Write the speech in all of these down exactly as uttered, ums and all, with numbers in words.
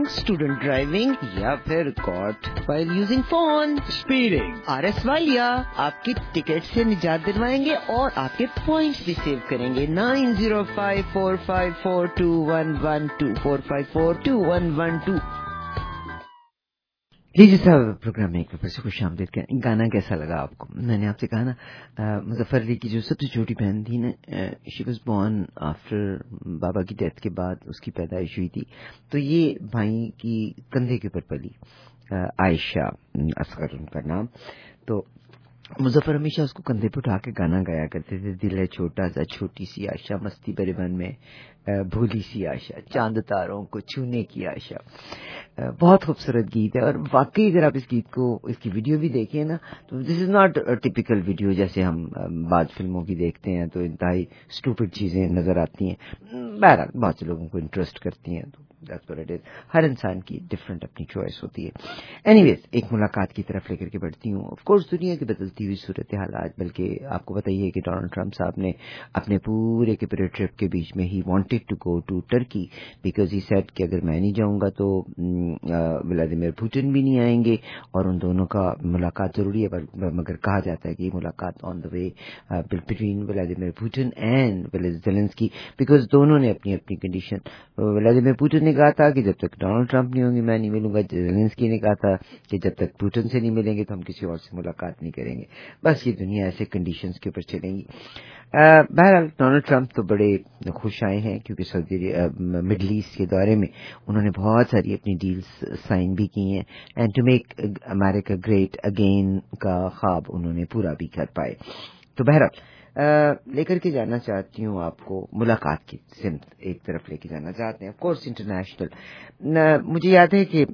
Student driving या फिर caught while using phone, speeding, R S Walia आपकी टिकट से निजात दिलवाएंगे और आपके पॉइंट्स भी सेव करेंगे। Nine zero five four five four two one one two four five four two one one two. लीजिए साहब, प्रोग्राम में एक बार से खुश आमदीद करें। गाना कैसा लगा आपको? मैंने आपसे कहा ना, मुजफ्फर अली की जो सबसे छोटी बहन थी ना, शी वाज बोर्न आफ्टर बाबा की डेथ के बाद उसकी पैदाइश हुई थी, तो ये भाई की कंधे के ऊपर पली, आयशा असगर उनका नाम। तो मुजफ्फर हमेशा उसको कंधे पे उठा के गाना गाया करते थे, दिल है छोटा सा छोटी सी आशा, मस्ती भरे मन में भूली सी आशा, चांद तारों को छूने की आशा। बहुत खूबसूरत गीत है और वाकई अगर आप इस गीत को, इसकी वीडियो भी देखिए ना, तो this is not typical video जैसे हम बाद फिल्मों की देखते हैं तो इंतहाई स्टूपिड चीजें नजर आती हैं। बहरहाल बहुत से लोगों को इंटरेस्ट करती हैं, तो दैट्स व्हाट इट इज। हर इंसान की डिफरेंट अपनी चॉइस होती है। एनीवेज, एक मुलाकात की तरफ लेकर के बढ़ती हूँ। ऑफ कोर्स दुनिया की बदलती हुई सूरत हालात, बल्कि आपको बताइए कि डोनाल्ड ट्रंप साहब ने अपने पूरे के पूरे ट्रिप के बीच में he wanted to go to Turkey because he said कि अगर मैं नहीं जाऊंगा तो व्लादिमीर पुतिन भी नहीं आएंगे और उन दोनों का मुलाकात जरूरी है। मगर कहा जाता है कि ये मुलाकात on the way between Vladimir Putin and Zelensky, because दोनों ने अपनी अपनी कंडीशन, व्लादिमीर पुतिन ने कहा था कि जब तक डोनाल्ड ट्रंप नहीं होंगे मैं नहीं मिलूंगा, ज़ेलेंस्की ने कहा था कि जब तक पुतिन से नहीं मिलेंगे तो हम किसी और से मुलाकात नहीं करेंगे। बस ये दुनिया ऐसे कंडीशंस के ऊपर चलेंगी। बहरहाल डोनाल्ड ट्रंप तो बड़े खुश आए हैं क्योंकि सऊदी मिडल ईस्ट के दौरे में उन्होंने बहुत सारी अपनी डील्स साइन भी की हैं and to make America great again का ख्वाब उन्होंने पूरा भी कर पाए। तो बहरहाल Uh, लेकर के जाना चाहती हूँ आपको मुलाकात की सिमत एक तरफ लेके जाना चाहते हैं, ऑफ कोर्स इंटरनेशनल। मुझे याद है कि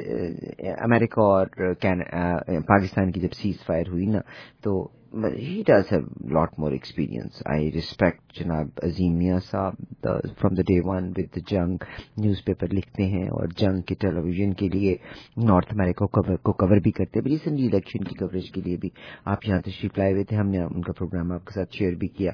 अमेरिका और पाकिस्तान की जब सीज फायर हुई ना, तो he does have a lot more experience. I respect जनाब अजीम मियाँ साहब from the day one with the Jang newspaper लिखते हैं और जंग के टेलीविजन के लिए नॉर्थ अमेरिका को कवर को कवर भी करते हैं। रिसेंटली इलेक्शन की कवरेज के लिए भी आप यहाँ तशरीफ लाए हुए थे, हमने उनका प्रोग्राम आपके साथ शेयर भी किया।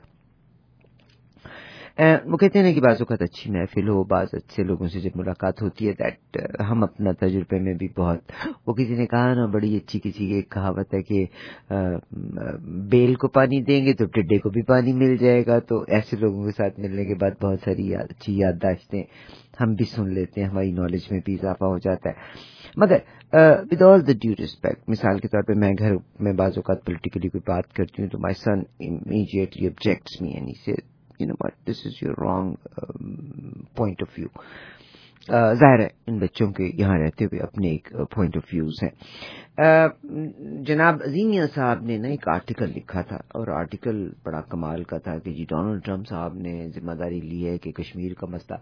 वो कहते हैं कि बाज़ औक़ात अच्छी महफिल हो, बाज़ अच्छे लोगों से जब मुलाकात होती है, दैट हम अपना तजुर्बे में भी बहुत, वो किसी ने कहा ना, बड़ी अच्छी किसी की एक कहावत है कि बेल को पानी देंगे तो टिड्डे को भी पानी मिल जाएगा। तो ऐसे लोगों के साथ मिलने के बाद बहुत सारी याद, अच्छी याददाश्तें हम भी सुन लेते हैं, हमारी नॉलेज में भी इजाफा हो जाता है। मगर with all the due respect, मिसाल के तौर पे मैं घर में बाज़ औक़ात पॉलिटिकली कोई बात करती हूँ तो my son immediately objects me and he said, you know what, this is your wrong um, point of view. uh, ज़ाहिर है इन बच्चों के यहाँ रहते हुए अपने एक पॉइंट ऑफ व्यूज हैं। uh, जनाब अजीम मियाँ साहब ने ना एक आर्टिकल लिखा था और आर्टिकल बड़ा कमाल का था कि जी डोनाल्ड ट्रंप साहब ने जिम्मेदारी ली है कि कश्मीर का मसला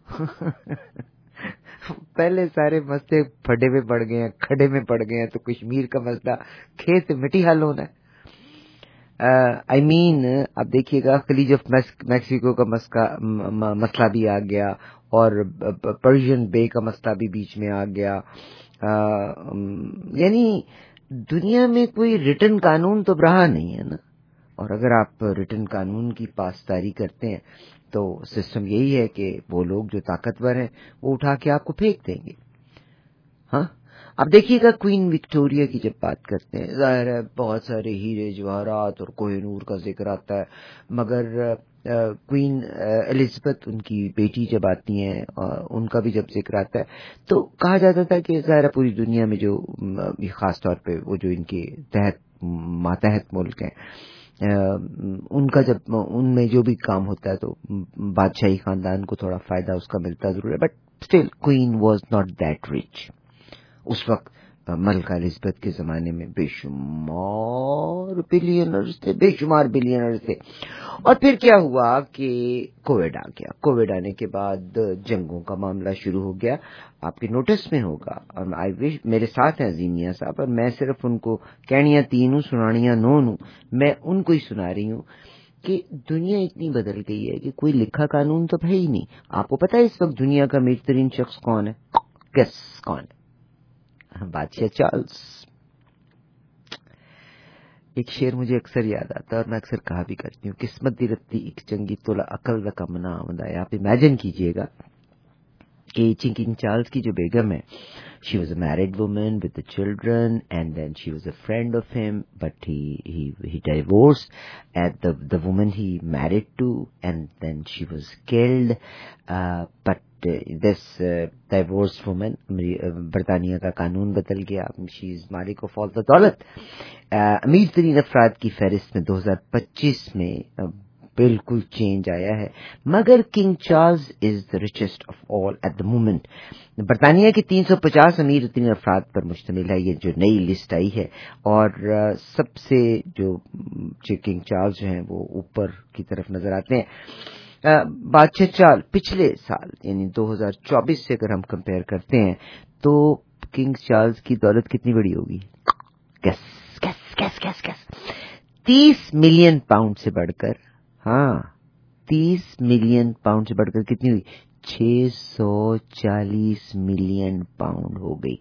पहले सारे मसले फटे में पड़ गए हैं, खड़े में पड़ गए हैं, तो कश्मीर का मसला खेत मिट्टी हल होना है। I uh, mean I mean, आप देखिएगा खलीज ऑफ मैक्सिको का मसला मसला भी आ गया और पर्शियन बे का मसला भी बीच में आ गया। uh, यानी दुनिया में कोई रिटन कानून तो रहा नहीं है ना, और अगर आप रिटन कानून की पासदारी करते हैं तो सिस्टम यही है कि वो लोग जो ताकतवर हैं वो उठा के आपको फेंक देंगे। हाँ, अब देखिएगा क्वीन विक्टोरिया की जब बात करते हैं, जाहिर है बहुत सारे हीरे जवाहरात और कोहिनूर का जिक्र आता है, मगर क्वीन एलिजाबेथ उनकी बेटी जब आती हैं उनका भी जब जिक्र आता है तो कहा जाता था कि जाहिर है पूरी दुनिया में जो खास तौर पे वो जो इनके तहत मातहत मुल्क हैं, Uh, उनका जब उनमें जो भी काम होता है तो बादशाही खानदान को थोड़ा फायदा उसका मिलता जरूर है, but still queen was not that rich. उस वक्त मलका एलिजाबेथ के जमाने में बेशुमार बिलियनर्स थे, बेशुमार बिलियनर्स थे। और फिर क्या हुआ कि कोविड आ गया। कोविड आने के बाद जंगों का मामला शुरू हो गया। आपके नोटिस में होगा, और आई विश मेरे साथ हैं अजीम मियाँ साहब, और मैं सिर्फ उनको कहनियां तीन हूँ, सुनानियां नौ हूँ, मैं उनको ही सुना रही हूँ कि दुनिया इतनी बदल गई है कि कोई लिखा कानून तो है ही नहीं। आपको पता है इस वक्त दुनिया का अमीर तरीन शख्स कौन है? गेस कौन है? बादशाह चार्ल्स। एक शेर मुझे अक्सर याद आता है और मैं अक्सर कहा भी करती हूँ, किस्मत दी रत्ती एक चंगी तोला अकल का मना आमदा है। आप इमेजिन कीजिएगा کہ کنگ چارلز کی جو بیگم ہے, she was a married woman with the children, and then she was a friend of him, but he he he divorced at the the woman he married to, and then she was killed. Uh, but uh, this uh, divorced woman, برطانیہ کا قانون بدل گیا, she is Malik of all the دولت. امیر ترین افراد کی فہرست میں دو ہزار پچیس میں بالکل چینج آیا ہے, مگر king Charles is the richest of all at the moment. برطانیہ کے تین سو پچاس امیر ترین افراد پر مشتمل ہے یہ جو نئی لسٹ آئی ہے, اور سب سے جو کنگ چارلز جو ہیں وہ اوپر کی طرف نظر آتے ہیں. بادشاہ چارل پچھلے سال یعنی دو ہزار چوبیس سے اگر ہم کمپیئر کرتے ہیں تو کنگ چارلز کی دولت کتنی بڑی ہوگی؟ کیس کیس کیس کیس کیس تیس ملین پاؤنڈ سے بڑھ کر, ہاں تیس ملین پاؤنڈ سے بڑھ کر کتنی ہوئی؟ چھ سو چالیس ملین پاؤنڈ ہو گئی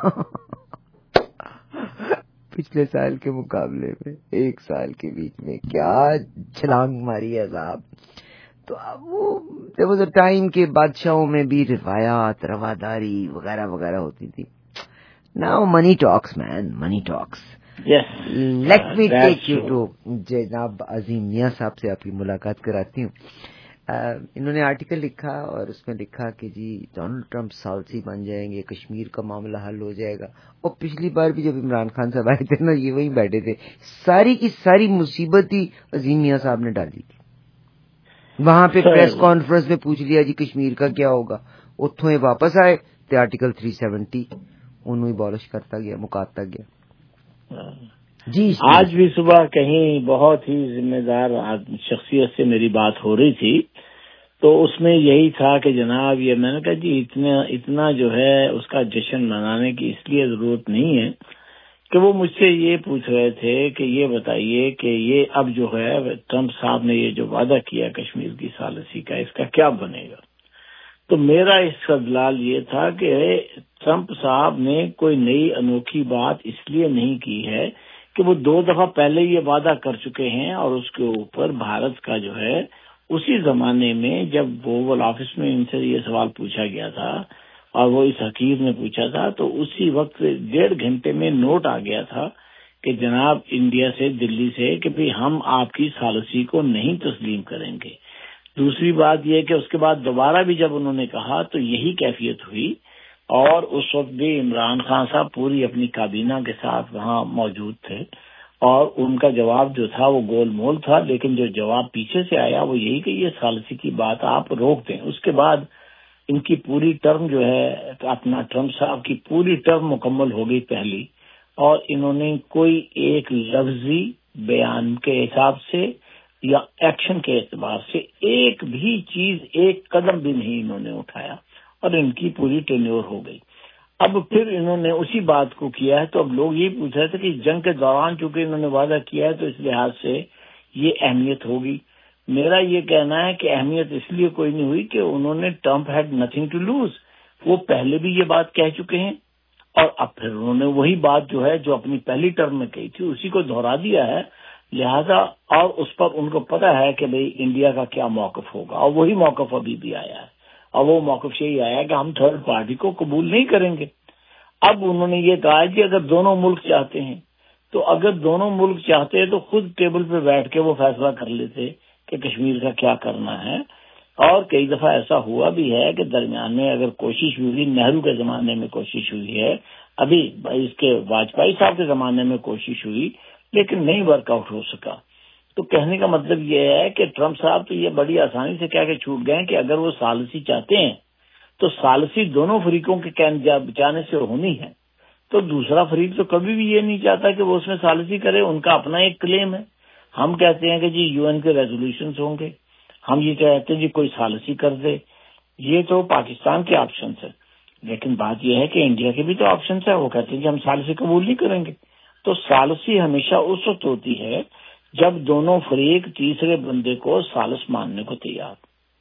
پچھلے سال کے مقابلے میں ایک سال کے بیچ میں کیا چھلانگ ماری ہے صاحب. تو اب وہ there was a time کہ بادشاہوں میں بھی روایات, رواداری وغیرہ وغیرہ ہوتی تھی. Now money talks man, money talks. Yes. Let me take you to جناب عظیم میاں صاحب سے آپ کی ملاقات کراتی ہوں. انہوں نے آرٹیکل لکھا اور اس میں لکھا کہ جی ڈونلڈ ٹرمپ ثالثی بن جائیں گے, کشمیر کا معاملہ حل ہو جائے گا. اور پچھلی بار بھی جب عمران خان صاحب آئے تھے نا, یہ وہیں بیٹھے تھے, ساری کی ساری مصیبت ہی عظیم میاں صاحب نے ڈالی تھی. وہاں پہ پریس کانفرنس میں پوچھ لیا جی کشمیر کا کیا ہوگا, اتوں واپس آئے تو آرٹیکل تھری سیونٹی انہوں بولش کرتا گیا, مکاتا گیا. جی آج بھی صبح کہیں بہت ہی ذمہ دار شخصیت سے میری بات ہو رہی تھی, تو اس میں یہی تھا کہ جناب یہ میں نے کہا جی اتنا اتنا جو ہے اس کا جشن منانے کی اس لیے ضرورت نہیں ہے کہ وہ مجھ سے یہ پوچھ رہے تھے کہ یہ بتائیے کہ یہ اب جو ہے ٹرمپ صاحب نے یہ جو وعدہ کیا کشمیر کی ثالثی کا, اس کا کیا بنے گا. تو میرا اس کا دلال یہ تھا کہ ٹرمپ صاحب نے کوئی نئی انوکھی بات اس لیے نہیں کی ہے کہ وہ دو دفعہ پہلے یہ وعدہ کر چکے ہیں, اور اس کے اوپر بھارت کا جو ہے اسی زمانے میں جب اوول آفس میں ان سے یہ سوال پوچھا گیا تھا اور وہ اس حقیر نے پوچھا تھا, تو اسی وقت ڈیڑھ گھنٹے میں نوٹ آ گیا تھا کہ جناب انڈیا سے, دلی سے, کہ بھی ہم آپ کی ثالثی کو نہیں تسلیم کریں گے. دوسری بات یہ کہ اس کے بعد دوبارہ بھی جب انہوں نے کہا تو یہی کیفیت ہوئی, اور اس وقت بھی عمران خان صاحب پوری اپنی کابینہ کے ساتھ وہاں موجود تھے, اور ان کا جواب جو تھا وہ گول مول تھا, لیکن جو جواب پیچھے سے آیا وہ یہی کہ یہ ثالثی کی بات آپ روک دیں. اس کے بعد ان کی پوری ٹرم جو ہے اپنا ٹرمپ صاحب کی پوری ٹرم مکمل ہو گئی پہلی, اور انہوں نے کوئی ایک لفظی بیان کے حساب سے یا ایکشن کے اعتبار سے ایک بھی چیز, ایک قدم بھی نہیں انہوں نے اٹھایا, اور ان کی پوری ٹینیور ہو گئی. اب پھر انہوں نے اسی بات کو کیا ہے, تو اب لوگ یہ پوچھ رہے تھے کہ جنگ کے دوران چونکہ انہوں نے وعدہ کیا ہے تو اس لحاظ سے یہ اہمیت ہوگی. میرا یہ کہنا ہے کہ اہمیت اس لیے کوئی نہیں ہوئی کہ انہوں نے Trump had nothing to lose, وہ پہلے بھی یہ بات کہہ چکے ہیں, اور اب پھر انہوں نے وہی بات جو ہے جو اپنی پہلی ٹرم میں کہی تھی اسی کو دہرا دیا ہے, لہذا اور اس پر ان کو پتا ہے کہ بھئی انڈیا کا کیا موقف ہوگا, اور وہی موقف ابھی بھی آیا ہے, اور وہ موقف یہی آیا کہ ہم تھرڈ پارٹی کو قبول نہیں کریں گے. اب انہوں نے یہ کہا کہ اگر دونوں ملک چاہتے ہیں تو اگر دونوں ملک چاہتے ہیں تو خود ٹیبل پہ بیٹھ کے وہ فیصلہ کر لیتے کہ کشمیر کا کیا کرنا ہے. اور کئی دفعہ ایسا ہوا بھی ہے کہ درمیان میں اگر کوشش ہوئی, نہرو کے زمانے میں کوشش ہوئی ہے, ابھی اس کے واجپئی صاحب کے زمانے میں کوشش ہوئی, لیکن نہیں ورک آؤٹ ہو سکا. تو کہنے کا مطلب یہ ہے کہ ٹرمپ صاحب تو یہ بڑی آسانی سے کہہ کے چھوٹ گئے کہ اگر وہ ثالثی چاہتے ہیں تو ثالثی دونوں فریقوں کے بچانے سے ہونی ہے. تو دوسرا فریق تو کبھی بھی یہ نہیں چاہتا کہ وہ اس میں ثالثی کرے, ان کا اپنا ایک کلیم ہے. ہم کہتے ہیں کہ جی یو این کے ریزولوشنز ہوں گے, ہم یہ کہتے ہیں جی کوئی ثالثی کر دے, یہ تو پاکستان کے آپشنز ہیں. لیکن بات یہ ہے کہ انڈیا کے بھی تو آپشنز ہیں, وہ کہتے ہیں کہ ہم ثالثی قبول نہیں کریں گے. تو ثالثی ہمیشہ اس وقت ہوتی ہے جب دونوں فریق تیسرے بندے کو ثالث ماننے کو تیار.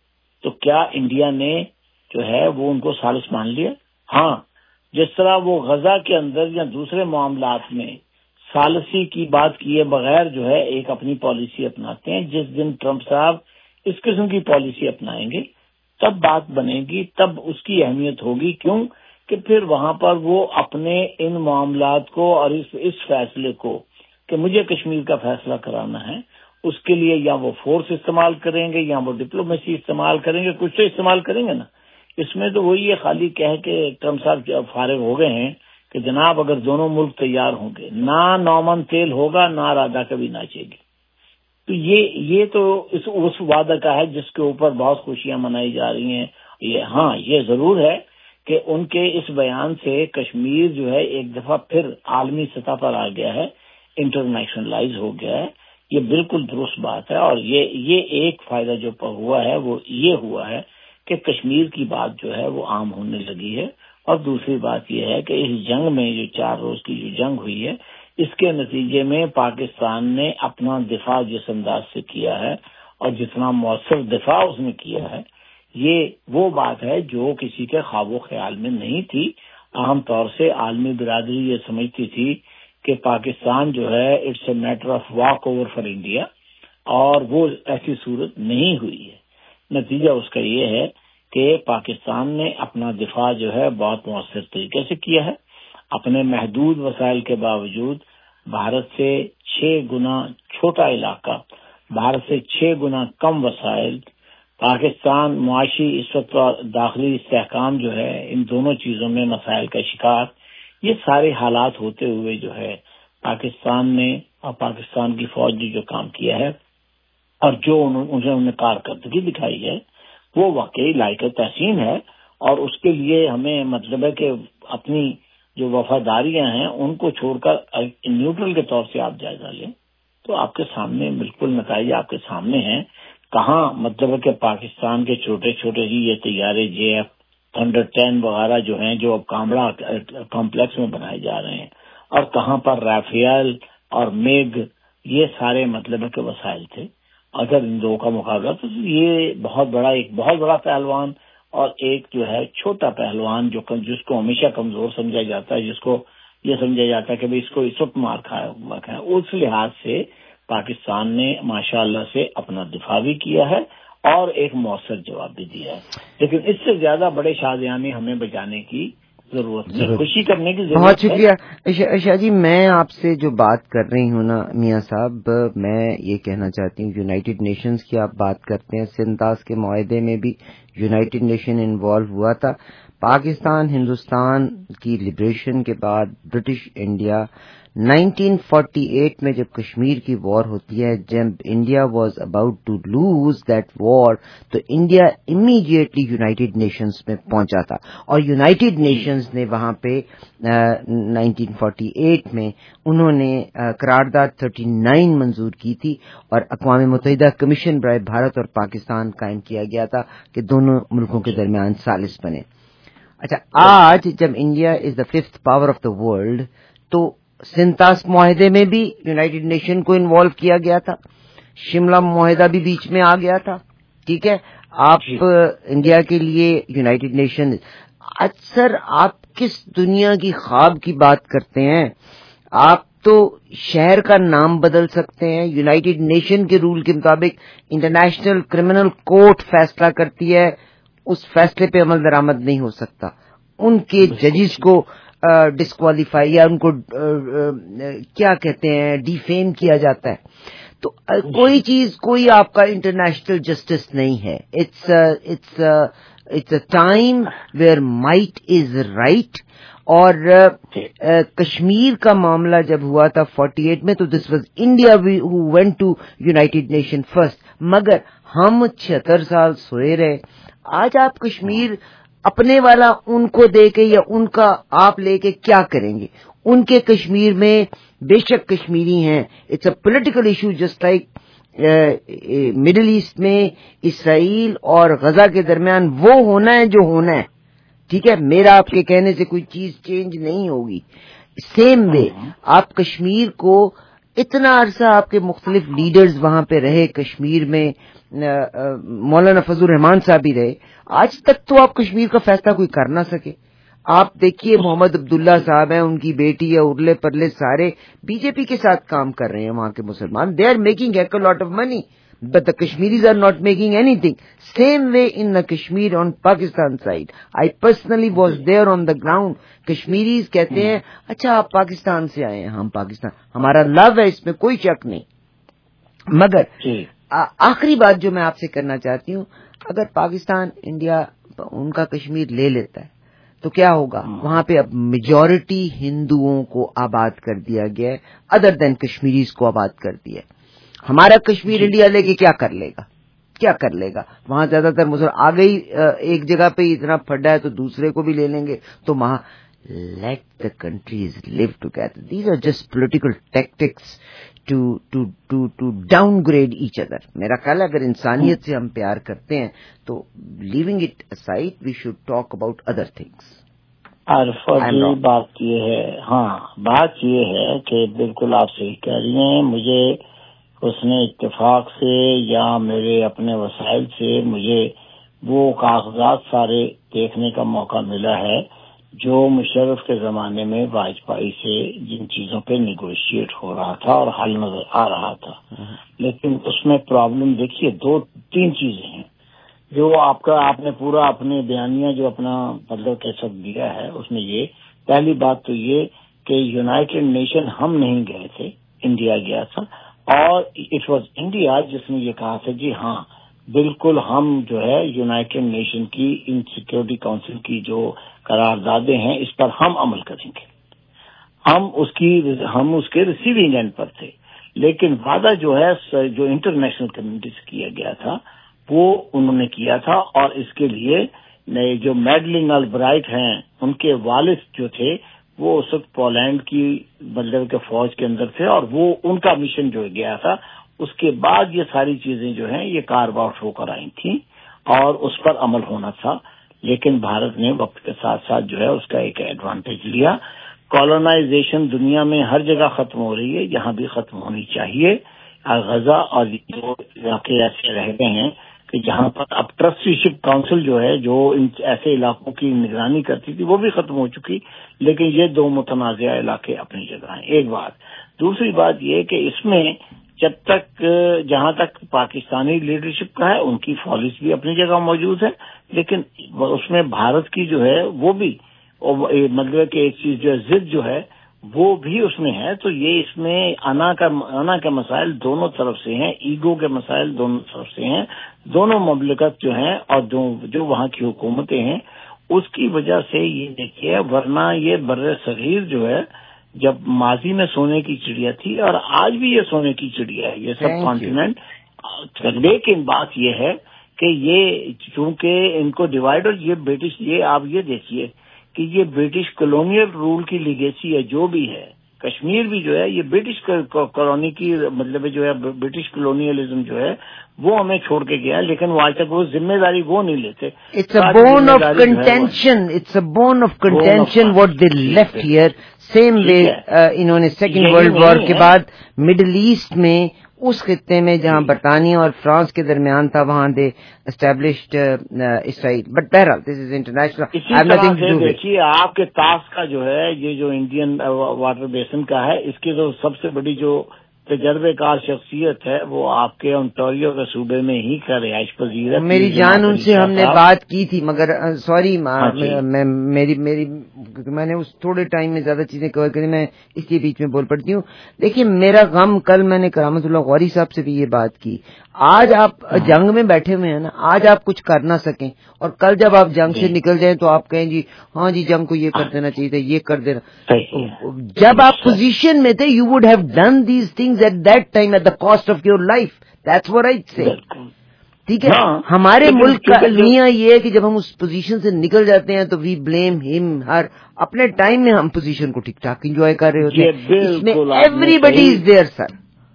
تو کیا انڈیا نے جو ہے وہ ان کو ثالث مان لیا؟ ہاں, جس طرح وہ غزہ کے اندر یا دوسرے معاملات میں ثالثی کی بات کیے بغیر جو ہے ایک اپنی پالیسی اپناتے ہیں. جس دن ٹرمپ صاحب اس قسم کی پالیسی اپنائیں گے تب بات بنے گی، تب اس کی اہمیت ہوگی. کیوں کہ پھر وہاں پر وہ اپنے ان معاملات کو اور اس اس فیصلے کو کہ مجھے کشمیر کا فیصلہ کرانا ہے، اس کے لیے یا وہ فورس استعمال کریں گے یا وہ ڈپلومیسی استعمال کریں گے، کچھ تو استعمال کریں گے نا. اس میں تو وہی ہے خالی کہہ کے ٹرمپ صاحب فارغ ہو گئے ہیں کہ جناب اگر دونوں ملک تیار ہوں گے، نہ نومن تیل ہوگا نہ رادھا کبھی ناچے گی. تو یہ یہ تو اس اس وعدہ کا ہے جس کے اوپر بہت خوشیاں منائی جا رہی ہیں. یہ ہاں یہ ضرور ہے کہ ان کے اس بیان سے کشمیر جو ہے ایک دفعہ پھر عالمی سطح پر آ گیا ہے، انٹرنیشنلائز ہو گیا ہے. یہ بالکل درست بات ہے. اور یہ یہ ایک فائدہ جو ہوا ہے وہ یہ ہوا ہے کہ کشمیر کی بات جو ہے وہ عام ہونے لگی ہے. اور دوسری بات یہ ہے کہ اس جنگ میں جو چار روز کی جو جنگ ہوئی ہے، اس کے نتیجے میں پاکستان نے اپنا دفاع جس انداز سے کیا ہے اور جتنا مؤثر دفاع اس نے کیا ہے، یہ وہ بات ہے جو کسی کے خواب و خیال میں نہیں تھی. عام طور سے عالمی برادری یہ سمجھتی تھی کہ پاکستان جو ہے it's a matter of walk over for India, اور وہ ایسی صورت نہیں ہوئی ہے. نتیجہ اس کا یہ ہے کہ پاکستان نے اپنا دفاع جو ہے بہت مؤثر طریقے سے کیا ہے. اپنے محدود وسائل کے باوجود بھارت سے چھ گنا چھوٹا علاقہ، بھارت سے چھ گنا کم وسائل، پاکستان معاشی اس وقت داخلی استحکام جو ہے ان دونوں چیزوں میں مسائل کا شکار. یہ سارے حالات ہوتے ہوئے جو ہے پاکستان نے اور پاکستان کی فوج نے جو کام کیا ہے اور جو انہوں نے کارکردگی دکھائی ہے وہ واقعی لائق تحسین ہے. اور اس کے لیے ہمیں مطلب ہے کہ اپنی جو وفاداریاں ہیں ان کو چھوڑ کر نیوٹرل کے طور سے آپ جائزہ لیں تو آپ کے سامنے بالکل نتائج آپ کے سامنے ہیں. کہاں مطلب ہے کہ پاکستان کے چھوٹے چھوٹے ہی یہ طیارے جے ایف تھنڈر ٹین وغیرہ جو ہیں جو اب کامڑا کمپلیکس میں بنائے جا رہے ہیں، اور کہاں پر رافیل اور میگ یہ سارے مطلب ہے کہ وسائل تھے. اگر ان دو کا مقابلہ تو یہ بہت بڑا ایک بہت بڑا پہلوان اور ایک جو ہے چھوٹا پہلوان جو جس کو ہمیشہ کمزور سمجھا جاتا ہے، جس کو یہ سمجھا جاتا ہے کہ بھئی اس کو اس وقت مار کھایا ہوا ہے، اس لحاظ سے پاکستان نے ماشاء اللہ سے اپنا دفاع بھی کیا ہے اور ایک مؤثر جواب بھی دیا ہے. لیکن اس سے زیادہ بڑے شادیانے ہمیں بچانے کی ضرورت نہیں، خوشی کرنے کی ضرورت ہے. بہت شکریہ شاہ جی. میں آپ سے جو بات کر رہی ہوں نا میاں صاحب، میں یہ کہنا چاہتی ہوں یونائٹڈ نیشنز کی آپ بات کرتے ہیں، سنتاس کے معاہدے میں بھی یونائٹڈ نیشن انوالو ہوا تھا. پاکستان ہندوستان کی لبریشن کے بعد British India nineteen forty eight میں جب کشمیر کی وار ہوتی ہے، جب India was about to lose that war, تو انڈیا امیڈیٹلی یونائٹڈ نیشنز میں پہنچا تھا اور یونائٹڈ نیشنز نے وہاں پہ نائنٹین فورٹی ایٹ میں انہوں نے قرارداد تھرٹی نائن منظور کی تھی اور اقوام متحدہ کمیشن برائے بھارت اور پاکستان قائم کیا گیا تھا کہ دونوں ملکوں کے درمیان ثالث بنے. اچھا، آج جب India is the fifth power of the world تو سنتاس معاہدے میں بھی یونائٹڈ نیشن کو انوالو کیا گیا تھا، شملہ معاہدہ بھی بیچ میں آ گیا تھا. ٹھیک ہے، آپ انڈیا کے لیے یونائٹڈ نیشن. اکثر آپ کس دنیا کی خواب کی بات کرتے ہیں؟ آپ تو شہر کا نام بدل سکتے ہیں. یونائٹڈ نیشن کے رول کے مطابق انٹرنیشنل کرمنل کورٹ فیصلہ کرتی ہے، اس فیصلے پہ عمل درآمد نہیں ہو سکتا. ان کے ججز کو ڈسکوالیفائی یا ان کو کیا کہتے ہیں ڈیفیم کیا جاتا ہے. تو کوئی چیز کوئی آپ کا انٹرنیشنل جسٹس نہیں ہے. It's it's it's a time where might is right. اور کشمیر کا معاملہ جب ہوا تھا فورٹی ایٹ میں تو this was India who went to United Nation first, مگر ہم چھہتر سال سوئے رہے. آج آپ کشمیر اپنے والا ان کو دے کے یا ان کا آپ لے کے کیا کریں گے؟ ان کے کشمیر میں بے شک کشمیری ہیں، it's a political issue just like Middle East میں اسرائیل اور غزہ کے درمیان وہ ہونا ہے جو ہونا ہے. ٹھیک ہے، میرا آپ کے کہنے سے کوئی چیز چینج نہیں ہوگی. سیم وے آپ کشمیر کو اتنا عرصہ آپ کے مختلف لیڈرز وہاں پہ رہے، کشمیر میں مولانا فضل الرحمان صاحب بھی رہے، آج تک تو آپ کشمیر کا فیصلہ کوئی کر نہ سکے. آپ دیکھیے محمد عبداللہ صاحب ہیں، ان کی بیٹی ہے، ارلے پرلے سارے بی جے پی کے ساتھ کام کر رہے ہیں وہاں کے مسلمان. They are making hack a lot of money. but the Kashmiris are not making anything. Same way in the Kashmir on Pakistan side. I personally was there on the ground. Kashmiris کہتے ہیں اچھا آپ پاکستان سے آئے ہیں, ہم پاکستان, ہمارا لو ہے, اس میں کوئی شک نہیں. مگر آخری بات جو میں آپ سے کرنا چاہتی ہوں, اگر پاکستان انڈیا ان کا کشمیر لے لیتا ہے تو کیا ہوگا؟ وہاں پہ اب میجورٹی ہندوؤں کو آباد کر دیا گیا ہے, ادر دین کشمیریز کو آباد کر دیا ہے. ہمارا کشمیر انڈیا لے کے کیا کر لے گا؟ کیا کر لے گا؟ وہاں زیادہ تر مسلمان آ گئی, ایک جگہ پہ اتنا پھڈا ہے تو دوسرے کو بھی لے لیں گے. تو وہاں let the countries live together. These are just political tactics to to to to downgrade each other. میرا خیال ہے اگر انسانیت سے ہم پیار کرتے ہیں تو leaving it aside we should talk about other things. بات یہ ہے, ہاں بات یہ ہے کہ بالکل آپ صحیح کہہ رہی ہیں. مجھے اس نے اتفاق سے یا میرے اپنے وسائل سے مجھے وہ کاغذات سارے دیکھنے کا موقع ملا ہے جو مشرف کے زمانے میں واجپئی سے جن چیزوں پہ نیگوشیٹ ہو رہا تھا اور حل نظر آ رہا تھا. لیکن اس میں پرابلم دیکھیے, دو تین چیزیں ہیں جو آپ کا آپ نے پورا اپنے بیانیہ جو اپنا مطلب کیسا دیا ہے اس میں. یہ پہلی بات تو یہ کہ یونائٹڈ نیشن ہم نہیں گئے تھے, انڈیا گیا تھا, اور اٹ واز انڈیا جس نے یہ کہا تھا جی ہاں بالکل ہم جو ہے یونائٹڈ نیشن کی ان سیکورٹی کونسل کی جو قراردادیں ہیں اس پر ہم عمل کریں گے. ہم اس کی ہم اس کے ریسیونگ اینڈ پر تھے. لیکن وعدہ جو ہے جو انٹرنیشنل کمیونٹی سے کیا گیا تھا وہ انہوں نے کیا تھا, اور اس کے لیے جو میڈلنگ البرائٹ ہیں ان کے والد جو تھے وہ اس وقت پولینڈ کی مطلب کے فوج کے اندر تھے, اور وہ ان کا مشن جو گیا تھا. اس کے بعد یہ ساری چیزیں جو ہیں یہ کارو آؤٹ ہو کر آئی تھیں اور اس پر عمل ہونا تھا. لیکن بھارت نے وقت کے ساتھ ساتھ جو ہے اس کا ایک ایڈوانٹیج لیا. کالونائزیشن دنیا میں ہر جگہ ختم ہو رہی ہے, یہاں بھی ختم ہونی چاہیے. غزہ اور جو علاقے ایسے رہ گئے ہیں کہ جہاں پر اب ٹرسٹیشپ کاؤنسل جو ہے جو ان ایسے علاقوں کی نگرانی کرتی تھی وہ بھی ختم ہو چکی. لیکن یہ دو متنازع علاقے اپنی جگہ ہیں. ایک بات. دوسری بات یہ کہ اس میں جب تک جہاں تک پاکستانی لیڈرشپ کا ہے ان کی پالیسی بھی اپنی جگہ موجود ہے, لیکن اس میں بھارت کی جو ہے وہ بھی مطلب کہ ایک چیز جو ہے ضد جو ہے وہ بھی اس میں ہے. تو یہ اس میں انا کا انا کے مسائل دونوں طرف سے ہیں, ایگو کے مسائل دونوں طرف سے ہیں. دونوں مملکت جو ہیں اور جو جو وہاں کی حکومتیں ہیں اس کی وجہ سے یہ دیکھیے, ورنہ یہ بر صغیر جو ہے جب ماضی میں سونے کی چڑیا تھی اور آج بھی یہ سونے کی چڑیا ہے یہ سب کانٹیننٹ. لیکن بات یہ ہے کہ یہ چونکہ ان کو ڈیوائڈ, اور یہ برٹش یہ آپ یہ دیکھیے کہ یہ برٹش کالونیل رول کی لیگیسی ہے جو بھی ہے. کشمیر بھی جو ہے یہ برٹش کالونی کی مطلب جو ہے برٹش کالونیلزم جو ہے وہ ہمیں چھوڑ کے گیا, لیکن وہ آج تک وہ ذمہ داری وہ نہیں لیتے. It's a bone of contention, it's a bone of contention what they left here. Same way انہوں نے سیکنڈ ورلڈ وار کے بعد مڈل ایسٹ میں اس خطے میں جہاں برطانیہ اور فرانس کے درمیان تھا وہاں دے اسٹیبلشڈ اسرائیل. بٹ بہرحال دس از انٹرنیشنل. دیکھیے آپ کے تاس کا جو ہے یہ جو انڈین واٹر بیسن کا ہے اس کی تو سب سے بڑی جو تجربے کار شخصیت ہے وہ آپ کے انٹوریو کے صوبے میں ہی کا رہائش پذیر ہے. میری جان ان سے ہم نے بات کی تھی مگر سوری میں میری میری میں نے اس تھوڑے ٹائم میں زیادہ چیزیں کور کری, میں اس کے بیچ میں بول پڑتی ہوں. دیکھیے میرا غم, کل میں نے کرامت اللہ غوری صاحب سے بھی یہ بات کی, آج آپ جنگ میں بیٹھے ہوئے ہیں نا, آج آپ کچھ کر نہ سکیں اور کل جب آپ جنگ سے نکل جائیں تو آپ کہیں جی ہاں جی جنگ کو یہ کر دینا چاہیے تھا, یہ کر دینا. جب آپ پوزیشن میں تھے you would have done these things at that time at the cost of your life. That's what I say. ٹھیک ہے, ہمارے ملک کا المیہ یہ ہے کہ جب ہم اس پوزیشن سے نکل جاتے ہیں تو وی بلیم ہم. ہر اپنے ٹائم میں ہم پوزیشن کو ٹھیک ٹھاک انجوائے کر رہے ہوتے ہیں, اس میں ایوری بڈی از دیئر. سر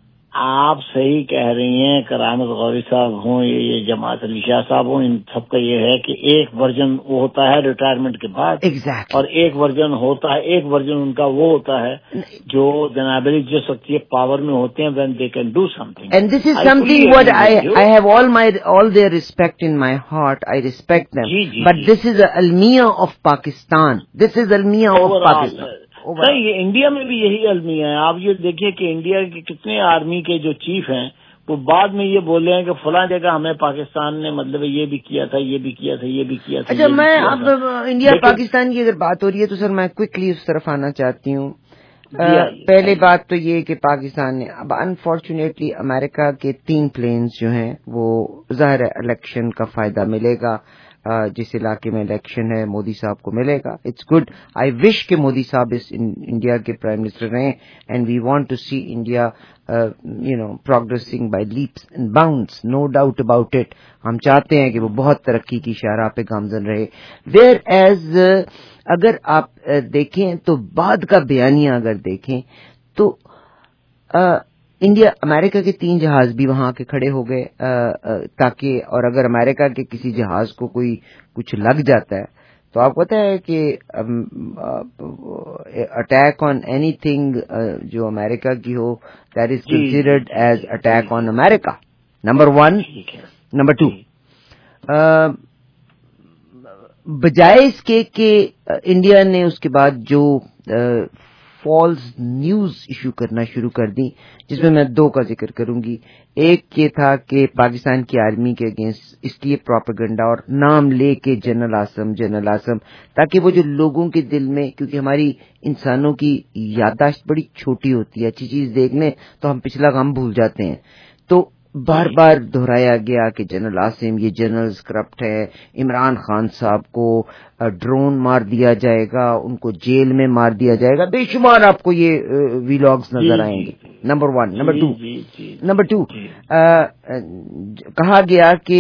آپ صحیح کہہ رہی ہیں, کرامت غوری صاحب ہوں یہ جماعت علی شاہ صاحب ہوں, ان سب کا یہ ہے کہ ایک ورژن وہ ہوتا ہے ریٹائرمنٹ کے بعد exactly. اور ایک ورژن ہوتا ہے ایک ورژن ان کا وہ ہوتا ہے جو جناب علی جو سکتی پاور میں ہوتے ہیں when they can do something. And this is something what I I have all my all their respect in my heart. I respect them. G G but G. This is a almiya of Pakistan. This is almiya of Pakistan. نہیں, یہ India میں بھی یہی المیہ ہے. آپ یہ دیکھیے کہ انڈیا کے کتنے آرمی کے جو چیف ہیں وہ بعد میں یہ بول رہے ہیں کہ فلاں جگہ ہمیں پاکستان نے مطلب یہ بھی کیا تھا یہ بھی کیا تھا یہ بھی کیا تھا. اچھا میں اب انڈیا پاکستان کی اگر بات ہو رہی ہے تو سر میں کوئکلی اس طرف آنا چاہتی ہوں. پہلے بات تو یہ کہ پاکستان نے اب انفارچونیٹلی امریکہ کے تین پلینز جو ہیں وہ ظاہر ہے الیکشن کا فائدہ ملے گا. جس علاقے میں الیکشن ہے مودی صاحب کو ملے گا. It's good. آئی وش کہ مودی صاحب اس انڈیا کے پرائم منسٹر رہیں and we want to see India you know progressing by leaps and bounds. No doubt about it. ہم چاہتے ہیں کہ وہ بہت ترقی کی شاہراہ پہ گامزن رہے. ویئر ایز اگر آپ دیکھیں تو بعد کا بیانیہ اگر دیکھیں تو انڈیا امریکہ کے تین جہاز بھی وہاں کے کھڑے ہو گئے تاکہ اور اگر امریکہ کے کسی جہاز کو کوئی کچھ لگ جاتا ہے تو آپ کو پتا ہے کہ اٹیک آن اینی تھنگ جو امریکہ کی ہو that is considered as attack on America. Number one. Number two, بجائے اس کے کہ انڈیا نے اس کے بعد جو فالس نیوز ایشو کرنا شروع کر دی جس میں میں دو کا ذکر کروں گی. ایک یہ تھا کہ پاکستان کی آرمی کے اگینسٹ اس لیے پروپیگنڈا اور نام لے کے جنرل آسم جنرل آسم تاکہ وہ جو لوگوں کے دل میں, کیونکہ ہماری انسانوں کی یادداشت بڑی چھوٹی ہوتی ہے, اچھی چیز دیکھ لیں تو ہم پچھلا غم بھول جاتے ہیں, تو بار بار دہرایا گیا کہ جنرل آسم یہ جنرلز کرپٹ ہے, عمران خان صاحب کو ڈرون مار دیا جائے گا, ان کو جیل میں مار دیا جائے گا. بے شمار آپ کو یہ ویلاگز نظر آئیں گے. Number one. Number two number two کہا گیا کہ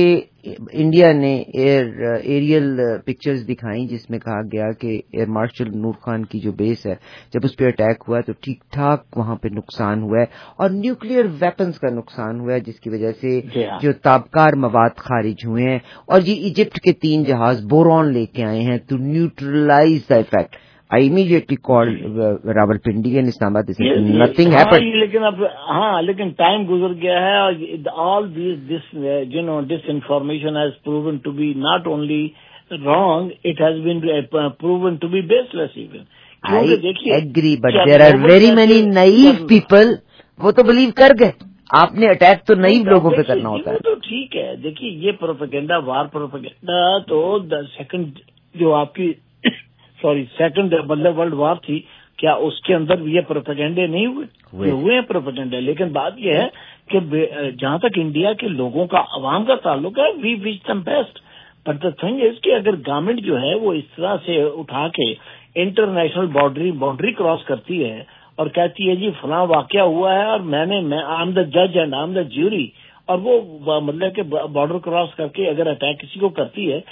انڈیا نے ایئر ایریل پکچرز دکھائیں جس میں کہا گیا کہ ایئر مارشل نور خان کی جو بیس ہے جب اس پہ اٹیک ہوا تو ٹھیک ٹھاک وہاں پہ نقصان ہوا ہے اور نیوکلیئر ویپنز کا نقصان ہوا ہے جس کی وجہ سے جو تابکار مواد خارج ہوئے ہیں. اور یہ ایجپٹ کے تین جہاز بورون لے کے آئے ہیں to neutralise the effect. I immediately called uh, Rawalpindi and Islamabad. They said yes, nothing yes. happened. ہاں لیکن اب ہاں لیکن ٹائم گزر گیا ہے اور all these this you know this information has proven to be not only wrong, it has been uh, proven to be baseless even. I agree, but there are very many naive people. وہ تو believe کر گئے. آپ نے attack تو نئی لوگوں پہ کرنا ہوتا ہے. وہ تو ٹھیک ہے. دیکھیے یہ پروپیگنڈا وار پروپیگنڈا تو سیکنڈ جو آپ کی سوری سیکنڈ مطلب ورلڈ وار تھی, کیا اس کے اندر یہ پروپیگنڈے نہیں ہوئے؟ ہوئے ہیں پروپیگنڈے. لیکن بات یہ ہے کہ جہاں تک انڈیا کے لوگوں کا عوام کا تعلق ہے we wish them best, but the thing is کہ اگر گورنمنٹ جو ہے وہ اس طرح سے اٹھا کے انٹرنیشنل باؤنڈری باؤنڈری کراس کرتی ہے اور کہتی ہے جی فلاں واقعہ ہوا ہے اور میں نے میں آئی ایم دا جج and I am the jury, اور وہ مطلب کہ بارڈر کراس کر کے اگر اٹیک کسی کو کرتی ہے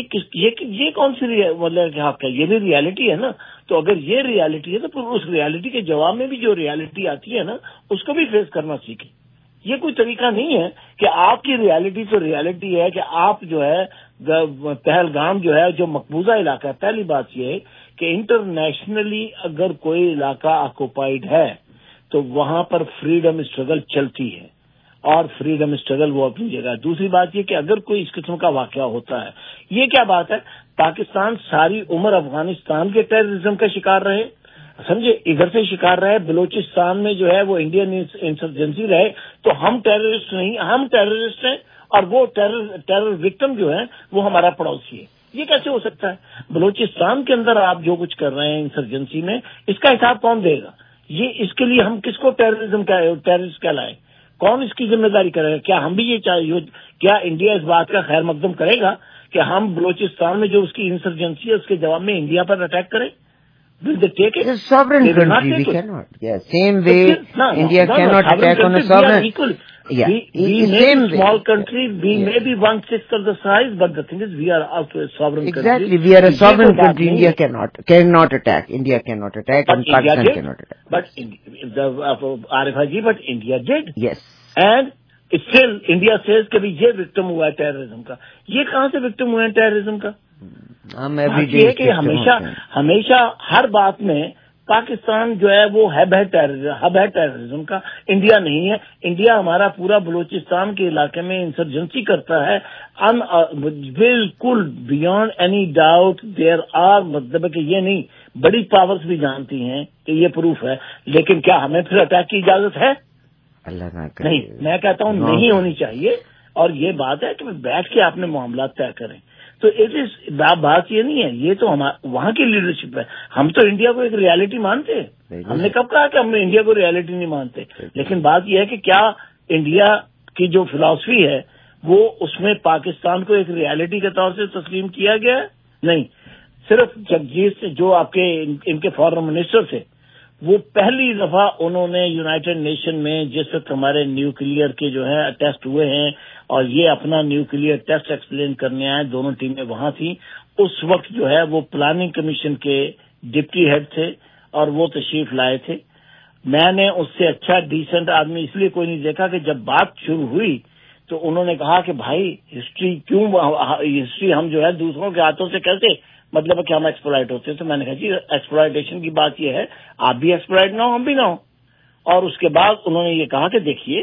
یہ یہ کون سی مطلب کہ حق ہے؟ یہ بھی ریالٹی ہے نا. تو اگر یہ ریالٹی ہے تو پھر اس ریالٹی کے جواب میں بھی جو ریالٹی آتی ہے نا اس کو بھی فیس کرنا سیکھیں. یہ کوئی طریقہ نہیں ہے کہ آپ کی ریالٹی تو ریالٹی ہے کہ آپ جو ہے پہلگام جو ہے جو مقبوضہ علاقہ ہے, پہلی بات یہ ہے کہ انٹرنیشنلی اگر کوئی علاقہ آکوپائڈ ہے تو وہاں پر فریڈم اسٹرگل چلتی ہے اور فریڈم اسٹرگل وہ اپنی جگہ. دوسری بات یہ کہ اگر کوئی اس قسم کا واقعہ ہوتا ہے, یہ کیا بات ہے پاکستان ساری عمر افغانستان کے ٹیررزم کا شکار رہے, سمجھے, ادھر سے شکار رہے, بلوچستان میں جو ہے وہ انڈین انسرجنسی رہے, تو ہم ٹیررسٹ نہیں, ہم ٹیررسٹ ہیں اور وہ ٹیرر ٹیرر وکٹم جو ہے وہ ہمارا پڑوسی ہے. یہ کیسے ہو سکتا ہے؟ بلوچستان کے اندر آپ جو کچھ کر رہے ہیں انسرجنسی میں اس کا حساب کون دے گا؟ یہ اس کے لیے ہم کس کو ٹیررزم کا ٹیررسٹ کہلائیں؟ کون اس کی ذمہ داری کرے گا؟ کیا ہم بھی یہ چاہیے؟ کیا انڈیا اس بات کا خیر مقدم کرے گا کہ ہم بلوچستان میں جو اس کی انسرجنسی ہے اس کے جواب میں انڈیا پر اٹیک کریں؟ Will they take it? It's a sovereign they country. We cannot. Yeah, same way no, India no, cannot no, attack on a sovereign. sovereign. We are equal. Yeah, we, we may same be small way. country. We yeah. may be one sixth of the size, but the thing is, we are also a sovereign exactly. country. Exactly, we are a sovereign country. India cannot cannot attack. India cannot attack, but and India Pakistan did. cannot attack. But in, the uh, Arif Haji, but India did. Yes. And still India says کہ بھی یہ victim ہوا ہے terrorism کا. یہ کہاں سے victim ہوئے ہیں ٹیررزم کا؟ یہ کہ ہمیشہ ہمیشہ ہر بات میں پاکستان جو ہے وہ ہب ہے ہب ہے ٹیررزم کا, انڈیا نہیں ہے. انڈیا ہمارا پورا بلوچستان کے علاقے میں انسرجنسی کرتا ہے بالکل beyond any doubt. There are مطلب کہ یہ نہیں, بڑی پاورز بھی جانتی ہیں کہ یہ پروف ہے, لیکن کیا ہمیں پھر اٹیک کی اجازت ہے؟ اللہ نہ کرے. نہیں میں کہتا ہوں نہیں ہونی چاہیے. اور یہ بات ہے کہ بیٹھ کے آپ نے معاملات طے کریں. تو اٹ از بات یہ نہیں ہے, یہ تو وہاں کی لیڈرشپ ہے. ہم تو انڈیا کو ایک ریالٹی مانتے ہیں. ہم نے کب کہا کہ ہم انڈیا کو ریالٹی نہیں مانتے, لیکن بات یہ ہے کہ کیا انڈیا کی جو فلاسفی ہے وہ اس میں پاکستان کو ایک ریالٹی کے طور سے تسلیم کیا گیا ہے؟ نہیں. صرف جگجیت جو آپ کے ان کے فارن منسٹر تھے, وہ پہلی دفعہ انہوں نے یونائیٹڈ نیشن میں جس وقت ہمارے نیوکلیئر کے جو ہے ٹیسٹ ہوئے ہیں اور یہ اپنا نیوکلیئر ٹیسٹ ایکسپلین کرنے آئے, دونوں ٹیمیں وہاں تھیں. اس وقت جو ہے وہ پلاننگ کمیشن کے ڈپٹی ہیڈ تھے اور وہ تشریف لائے تھے. میں نے اس سے اچھا ڈیسنٹ آدمی اس لیے کوئی نہیں دیکھا کہ جب بات شروع ہوئی تو انہوں نے کہا کہ بھائی ہسٹری کیوں, ہسٹری ہم جو ہے دوسروں کے ہاتھوں سے کیسے مطلب کہ ہم ایکسپلائٹ ہوتے ہیں. تو میں نے کہا جی ایکسپلائٹیشن کی بات یہ ہے آپ بھی ایکسپلائٹ نہ ہو ہم بھی نہ ہو. اور اس کے بعد انہوں نے یہ کہا کہ دیکھیے,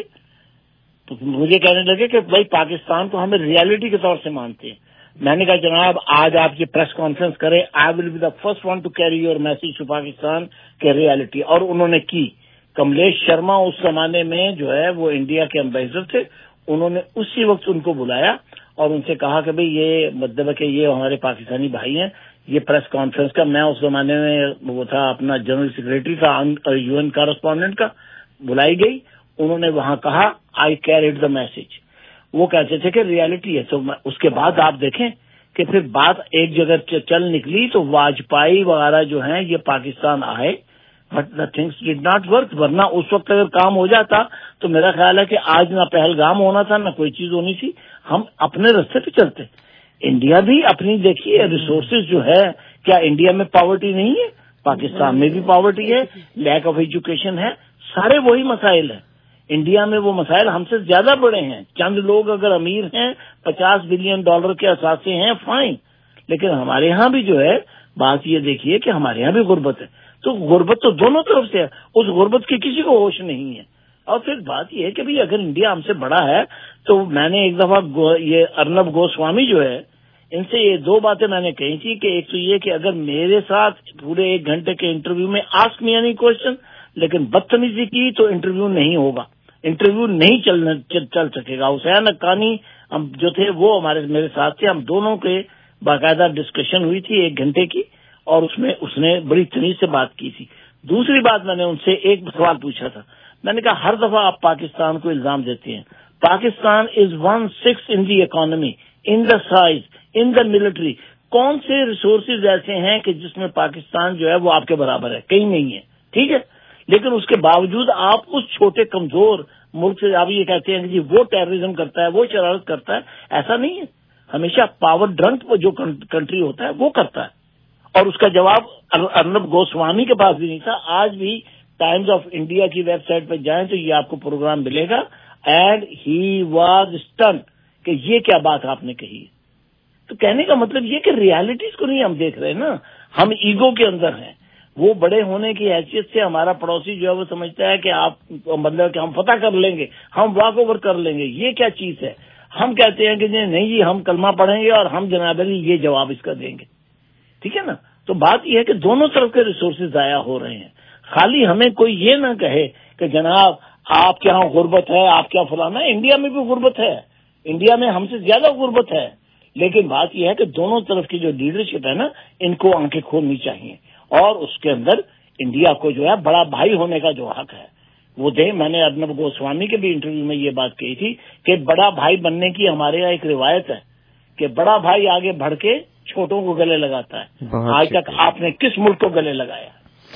تو مجھے کہنے لگے کہ بھائی پاکستان کو ہمیں ریالٹی کے طور سے مانتے ہیں. میں نے کہا جناب آج آپ یہ پریس کانفرنس کریں, I will be the first one to carry your message to Pakistan کے ریالٹی. اور انہوں نے کی. کملیش شرما اس زمانے میں جو ہے وہ انڈیا کے امبیسڈر تھے, انہوں نے اسی وقت ان کو بلایا اور ان سے کہا کہ بھئی یہ مطلب ہے کہ یہ ہمارے پاکستانی بھائی ہیں. یہ پریس کانفرنس کا, میں اس زمانے میں وہ تھا اپنا جنرل سیکریٹری تھا یو این کارسپونڈنٹ کا, بلائی گئی. انہوں نے وہاں کہا آئی کیریڈ دا میسج. وہ کہتے تھے کہ ریالٹی ہے. تو اس کے بعد آپ دیکھیں کہ پھر بات ایک جگہ چل نکلی تو واجپئی وغیرہ جو ہیں یہ پاکستان آئے, but the things did not work. ورنہ اس وقت اگر کام ہو جاتا تو میرا خیال ہے کہ آج نہ پہلگام ہونا تھا نہ کوئی چیز ہونی تھی. ہم اپنے راستے پہ چلتے. انڈیا بھی اپنی دیکھیے ریسورسز جو ہے, کیا انڈیا میں پاورٹی نہیں ہے؟ پاکستان میں بھی پاورٹی ہے, لیک آف ایجوکیشن ہے, سارے وہی مسائل ہیں. انڈیا میں وہ مسائل ہم سے زیادہ بڑے ہیں. چند لوگ اگر امیر ہیں, پچاس بلین ڈالر کے اثاثے ہیں, فائن, لیکن ہمارے ہاں بھی جو ہے بات یہ دیکھیے کہ ہمارے ہاں بھی غربت ہے. تو غربت تو دونوں طرف سے ہے, اس غربت کی کسی کو ہوش نہیں ہے. اور پھر بات یہ ہے کہ بھئی اگر انڈیا ہم سے بڑا ہے تو میں نے ایک دفعہ یہ ارنب گوسوامی جو ہے ان سے یہ دو باتیں میں نے کہی تھی کہ ایک تو یہ کہ اگر میرے ساتھ پورے ایک گھنٹے کے انٹرویو میں آسک می اینی کوشچن لیکن بدتمیزی کی تو انٹرویو نہیں ہوگا, انٹرویو نہیں چلنا چل سکے گا. حسین حقانی ہم جو تھے وہ ہمارے میرے ساتھ تھے, ہم دونوں کے باقاعدہ ڈسکشن ہوئی تھی ایک گھنٹے کی اور اس میں اس نے بڑی تمیز سے بات کی تھی. دوسری بات میں نے ان سے ایک سوال پوچھا تھا, میں نے کہا ہر دفعہ آپ پاکستان کو الزام دیتے ہیں, Pakistan is one six in the economy, in the size, in the military. کون سے ریسورسز ایسے ہیں کہ جس میں پاکستان جو ہے وہ آپ کے برابر ہے؟ کہیں نہیں ہے, ٹھیک ہے. لیکن اس کے باوجود آپ اس چھوٹے کمزور ملک سے آپ یہ کہتے ہیں کہ جی وہ ٹیررزم کرتا ہے, وہ شرارت کرتا ہے. ایسا نہیں ہے. ہمیشہ پاور ڈرنک جو کنٹری ہوتا ہے وہ کرتا ہے. اور اس کا جواب ارنب گوسوامی کے پاس بھی نہیں تھا. آج بھی ٹائمز آف انڈیا کی ویب سائٹ پہ جائیں تو یہ آپ کو پروگرام ملے گا, اینڈ ہی واز اسٹن کہ یہ کیا بات آپ نے کہی. تو کہنے کا مطلب یہ کہ ریالٹیز کو نہیں ہم دیکھ رہے نا, ہم ایگو کے اندر ہیں. وہ بڑے ہونے کی حیثیت سے ہمارا پڑوسی جو ہے وہ سمجھتا ہے کہ آپ مطلب کہ ہم فتح کر لیں گے, ہم واک اوور کر لیں گے. یہ کیا چیز ہے؟ ہم کہتے ہیں کہ نہیں جی ہم کلمہ پڑھیں گے اور ہم جناب علی یہ جواب اس کا دیں گے, ٹھیک ہے نا. تو بات یہ ہے کہ دونوں طرف کے ریسورسز ضائع ہو رہے ہیں. خالی ہمیں کوئی یہ نہ کہے کہ جناب آپ کے یہاں غربت ہے, آپ کیا فلانا. انڈیا میں بھی غربت ہے, انڈیا میں ہم سے زیادہ غربت ہے, لیکن بات یہ ہے کہ دونوں طرف کی جو لیڈرشپ ہے نا ان کو آنکھیں کھولنی چاہیے اور اس کے اندر انڈیا کو جو ہے بڑا بھائی ہونے کا جو حق ہے وہ دے. میں نے ارنب گوسوامی کے بھی انٹرویو میں یہ بات کہی تھی کہ بڑا بھائی بننے کی ہمارے یہاں ایک روایت ہے کہ بڑا بھائی آگے بڑھ کے چھوٹوں کو گلے لگاتا ہے. آج تک آپ نے کس ملک کو گلے لگایا؟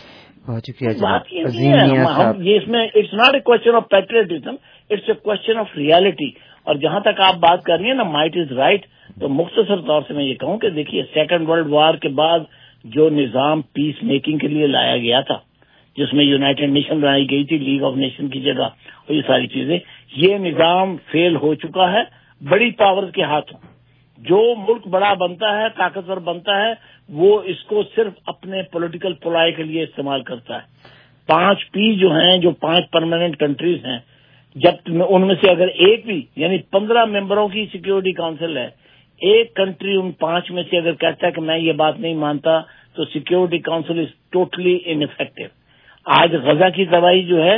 بہت شکریہ. بات یہ نہیں ہے, ہم یہ اس میں it's not a question of patriotism, it's a question of reality. اور جہاں تک آپ بات کر رہی ہیں نا مائٹ از رائٹ, تو مختصر طور سے میں یہ کہوں کہ دیکھیے سیکنڈ ورلڈ وار کے بعد جو نظام پیس میکنگ کے لیے لایا گیا تھا جس میں یونائیٹڈ نیشن بنائی گئی تھی لیگ آف نیشن کی جگہ اور یہ ساری چیزیں, یہ نظام فیل ہو چکا ہے بڑی پاور کے ہاتھوں. جو ملک بڑا بنتا ہے, طاقتور بنتا ہے, وہ اس کو صرف اپنے پولیٹیکل پلائی کے لیے استعمال کرتا ہے. پانچ پی جو ہیں, جو پانچ پرماننٹ کنٹریز ہیں, جب ان میں سے اگر ایک بھی یعنی پندرہ ممبروں کی سیکیورٹی کاؤنسل ہے, ایک کنٹری ان پانچ میں سے اگر کہتا ہے کہ میں یہ بات نہیں مانتا تو Security Council is totally ineffective. آج غزہ کی تباہی جو ہے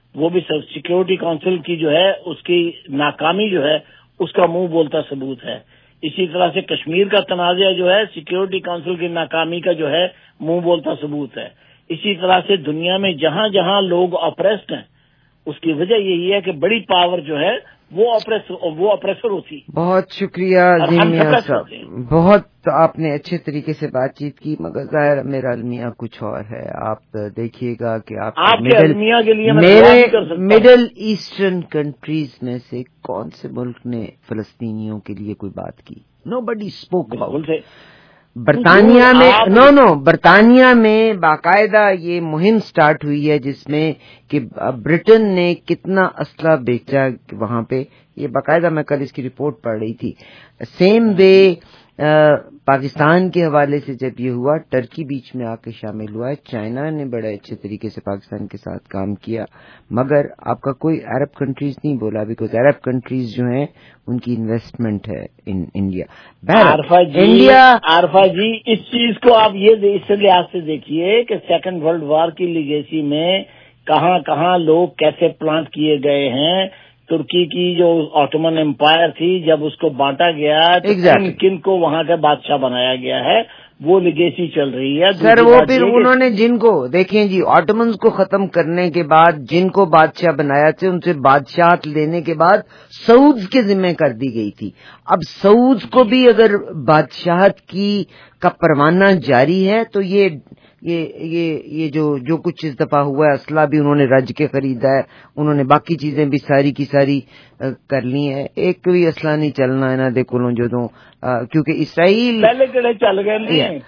وہ بھی سیکورٹی کونسل کی جو ہے اس کی ناکامی جو ہے اس کا منہ بولتا ثبوت ہے. اسی طرح سے کشمیر کا تنازع جو ہے سیکورٹی کونسل کی ناکامی کا جو ہے منہ بولتا ثبوت ہے. اسی طرح سے دنیا میں جہاں جہاں لوگ اپریسڈ ہیں اس کی وجہ یہی ہے کہ بڑی پاور جو ہے وہ اپریسر وہ اپریسر ہوتی. بہت شکریہ میاں صاحب, بہت آپ نے اچھے طریقے سے بات چیت کی, مگر ظاہر میرا المیہ کچھ اور ہے. آپ دیکھیے گا کہ آپ کے المیہ کے لیے میرے مڈل ایسٹرن کنٹریز میں سے کون سے ملک نے فلسطینیوں کے لیے کوئی بات کی؟ Nobody spoke about. برطانیہ میں نو نو برطانیہ میں باقاعدہ یہ مہم سٹارٹ ہوئی ہے جس میں کہ برٹن نے کتنا اسلحہ بیچا وہاں پہ. یہ باقاعدہ میں کل اس کی رپورٹ پڑھ رہی تھی. سیم وے پاکستان کے حوالے سے جب یہ ہوا, ٹرکی بیچ میں آ کے شامل ہوا ہے. چائنا نے بڑے اچھے طریقے سے پاکستان کے ساتھ کام کیا, مگر آپ کا کوئی عرب کنٹریز نہیں بولا, بیکاز عرب کنٹریز جو ہیں ان کی انویسٹمنٹ ہے in India. Arifa ji India Arifa ji اس چیز کو آپ یہ اس لحاظ سے دیکھیے کہ سیکنڈ ورلڈ وار کی لیگیسی میں کہاں کہاں لوگ کیسے پلانٹ کیے گئے ہیں. ترکی کی جو آٹومن امپائر تھی جب اس کو بانٹا گیا تو exactly. کن کو وہاں کا بادشاہ بنایا گیا ہے, وہ لیگیسی چل رہی ہے. سر وہ پھر انہوں نے جن کو دیکھیں جی آٹومنز کو ختم کرنے کے بعد جن کو بادشاہ بنایا تھے ان سے بادشاہت لینے کے بعد سعودز کے ذمہ کر دی گئی تھی. اب سعودز کو بھی اگر بادشاہت کی کا پروانہ جاری ہے تو یہ یہ یہ یہ جو جو کچھ اس دفعہ ہوا ہے, اسلحہ بھی انہوں نے رج کے خریدا ہے, انہوں نے باقی چیزیں بھی ساری کی ساری کر لی ہیں. ایک بھی اسلحہ نہیں چلنا ہے نا دیکھو لو جو دوں, کیونکہ اسرائیل پہلے کڑے چل گئے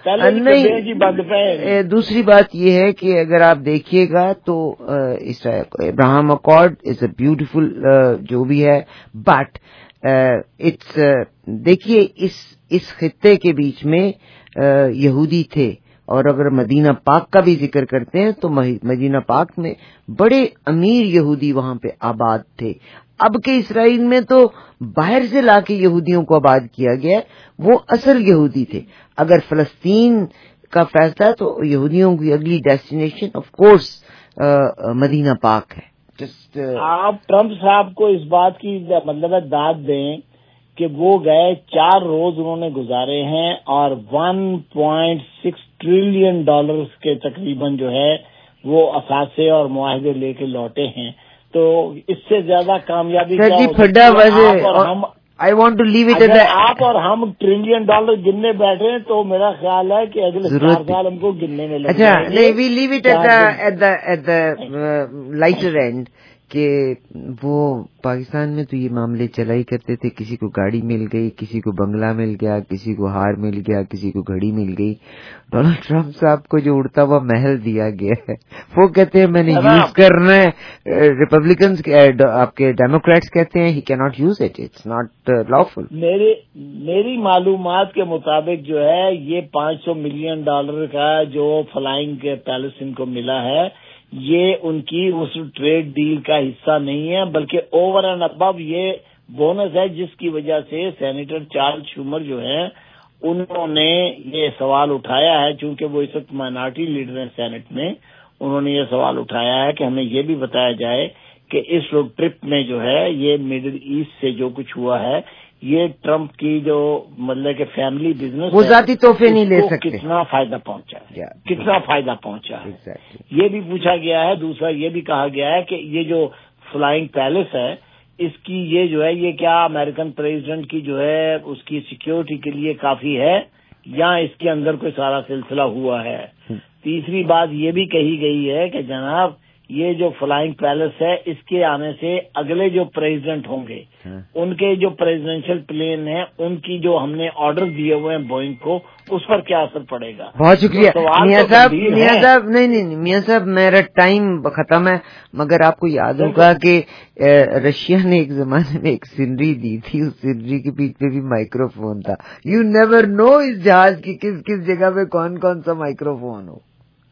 نہیں. دوسری بات یہ ہے کہ اگر آپ دیکھیے گا تو Abraham Accord is a beautiful جو بھی ہے, بٹ اٹس دیکھیے اس اس خطے کے بیچ میں یہودی تھے, اور اگر مدینہ پاک کا بھی ذکر کرتے ہیں تو مدینہ پاک میں بڑے امیر یہودی وہاں پہ آباد تھے. اب کے اسرائیل میں تو باہر سے لا کے یہودیوں کو آباد کیا گیا, وہ اصل یہودی تھے. اگر فلسطین کا فیصلہ ہے تو یہودیوں کی اگلی ڈیسٹینیشن آف کورس مدینہ پاک ہے. جسٹ آپ ٹرمپ صاحب کو اس بات کی مطلب داد دیں کہ وہ گئے چار روز انہوں نے گزارے ہیں اور one point six trillion dollars کے تقریباً جو ہے وہ اثاثے اور معاہدے لے کے لوٹے ہیں. تو اس سے زیادہ کامیابی I want to leave it. آپ اور ہم ٹریلین ڈالر گننے بیٹھے ہیں تو میرا خیال ہے کہ اگلے چار سال ہم کو گننے میں لگے. اچھا نہیں, we leave it at the at the lighter end کہ وہ پاکستان میں تو یہ معاملے چلا ہی کرتے تھے. کسی کو گاڑی مل گئی, کسی کو بنگلہ مل گیا, کسی کو ہار مل گیا, کسی کو گھڑی مل گئی. ڈونلڈ ٹرمپ صاحب کو جو اڑتا ہوا محل دیا گیا ہے وہ کہتے ہیں میں نے یوز کرنا ہے. ریپبلکنز آپ کے ڈیموکریٹس کہتے ہیں ہی کی not use it, it's not lawful. میری میری معلومات کے مطابق جو ہے یہ پانچ سو ملین ڈالر کا جو فلائنگ کے پیلس ان کو ملا ہے یہ ان کی اس ٹریڈ ڈیل کا حصہ نہیں ہے, بلکہ اوور اینڈ ابو یہ بونس ہے جس کی وجہ سے سینیٹر چارلز شومر جو ہیں انہوں نے یہ سوال اٹھایا ہے, چونکہ وہ اس وقت مائنارٹی لیڈر ہیں سینٹ میں. انہوں نے یہ سوال اٹھایا ہے کہ ہمیں یہ بھی بتایا جائے کہ اس روڈ ٹرپ میں جو ہے یہ مڈل ایسٹ سے جو کچھ ہوا ہے یہ ٹرمپ کی جو مطلب کہ فیملی بزنس وہ ذاتی تحفے نہیں لے سکتے, کتنا فائدہ پہنچا ہے, کتنا فائدہ پہنچا ہے exactly. یہ بھی پوچھا گیا ہے. دوسرا یہ بھی کہا گیا ہے کہ یہ جو فلائنگ پیلس ہے اس کی یہ جو ہے یہ کیا امریکن پریزیڈنٹ کی جو ہے اس کی سیکیورٹی کے لیے کافی ہے یا اس کے اندر کوئی سارا سلسلہ ہوا ہے. تیسری بات یہ بھی کہی گئی ہے کہ جناب یہ جو فلائنگ پیلس ہے اس کے آنے سے اگلے جو پریزیڈنٹ ہوں گے ان کے جو پریزیڈینشل پلین ہیں ان کی جو ہم نے آرڈر دیے ہوئے ہیں بوئنگ کو اس پر کیا اثر پڑے گا. بہت شکریہ میاں صاحب. میاں صاحب نہیں نہیں میاں صاحب میرا ٹائم ختم ہے, مگر آپ کو یاد ہوگا کہ رشیا نے ایک زمانے میں ایک سینری دی تھی, اس سینری کے بیچ میں بھی مائکرو فون تھا. یو نیور نو اس جہاز کی کس کس جگہ پہ کون کون سا مائکرو فون ہو.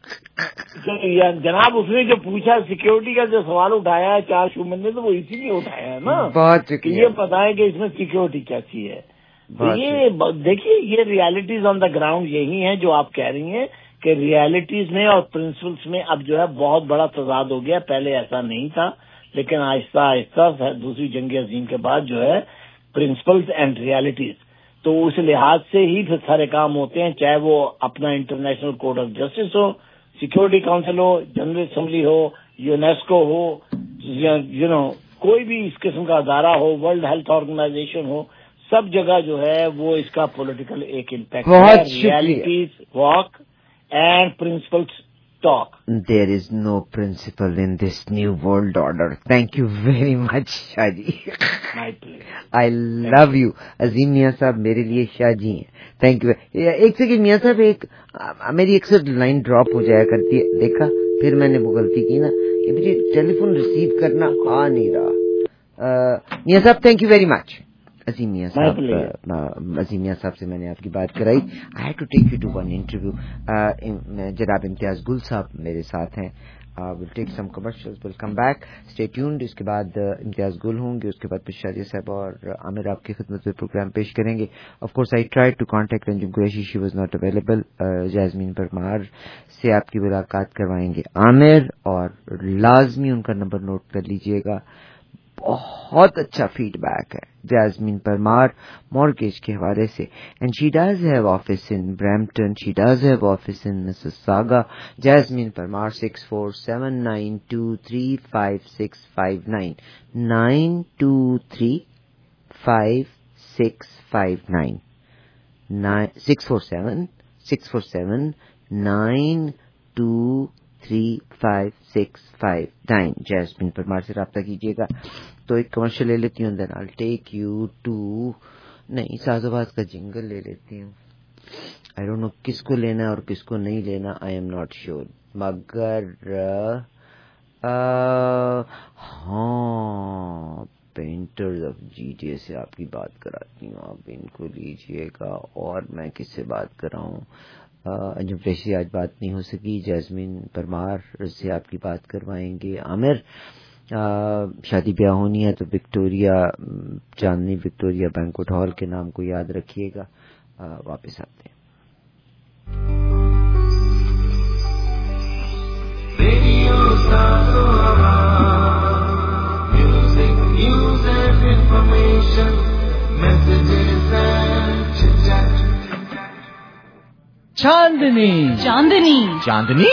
جناب اس نے جو پوچھا سیکیورٹی کا جو سوال اٹھایا ہے چار شومن نے تو وہ اسی لیے اٹھایا ہے نا. بہت یہ پتا ہے کہ اس میں سیکیورٹی کیسی ہے. یہ دیکھیے یہ ریالٹیز آن دا گراؤنڈ یہی ہیں جو آپ کہہ رہی ہیں کہ ریالٹیز میں اور پرنسپلس میں اب جو ہے بہت بڑا تضاد ہو گیا. پہلے ایسا نہیں تھا، لیکن آہستہ آہستہ دوسری جنگ عظیم کے بعد جو ہے پرنسپلس اینڈ ریالٹیز، تو اس لحاظ سے ہی پھر سارے کام ہوتے ہیں، چاہے وہ اپنا انٹرنیشنل کورٹ آف جسٹس ہو، سیکورٹی کاؤنسل ہو، جنرل اسمبلی ہو، یونیسکو ہو، یو نو کوئی بھی اس قسم کا ادارہ ہو، ورلڈ ہیلتھ آرگنائزیشن ہو، سب جگہ جو ہے وہ اس کا پولیٹیکل ایک امپیکٹ ہے. Realities walk and principles talk. There is no principle in this new world order. Thank you very much, Shah Ji. My pleasure. I love you. Azeem Mian sahab میرے لیے شاہ جی ہیں. Thank you. ایک سیکنڈ میاں صاحب، ایک میری اکثر لائن ڈراپ ہو جایا کرتی ہے، دیکھا پھر میں نے وہ غلطی کی نا کہ مجھے ٹیلی فون ریسیو کرنا آ نہیں رہا. Mian sahab thank you very much. Azeem Mian sahab عظیم میاں صاحب سے میں نے آپ کی بات کرائی. I had to take you to one interview. جناب امتیاز گل صاحب میرے ساتھ ہیں. Will take some commercials, will come back, stay tuned. اس کے بعد امتیاز گل ہوں گے، اس کے بعد پشاجی صاحب اور عامر آپ کی خدمت میں پروگرام پیش کریں گے. Of course I try to contact Anjum Qureshi, she was not available. Jasmine Parmar سے آپ کی ملاقات کروائیں گے عامر، اور لازمی ان کا نمبر نوٹ کر لیجئے گا. بہت اچھا فیڈ بیک ہے جیسمین پرمار مارگیج کے حوالے سے. And she does have office in Brampton, she does have office in Mississauga. Jasmine Parmar six four seven nine two three five six five nine nine two three five six five nine six four seven six four seven nine two three five six five nine. Jasmine Parmar سے رابطہ کیجیے گا. تو ایک commercial لے لیتی ہوں، دین آئی ٹیک you to نہیں ساز و باز کا جنگل لے لیتی ہوں. آئی ڈونٹ نو کس کو لینا ہے اور کس کو نہیں لینا، آئی ایم ناٹ شیور. مگر ہاں Painters of G T A سے آپ کی بات کراتی ہوں، آپ ان کو لیجیے گا. اور میں کس سے بات کراؤں؟ انجم قریشی آج بات نہیں ہو سکی، جیسمین پرمار سے آپ کی بات کروائیں گے. عامر شادی بیاہ ہونی ہے تو Victoria Chandni Victoria banquet hall کے نام کو یاد رکھیے گا. واپس آتے ہیں. Chandni Chandni Chandni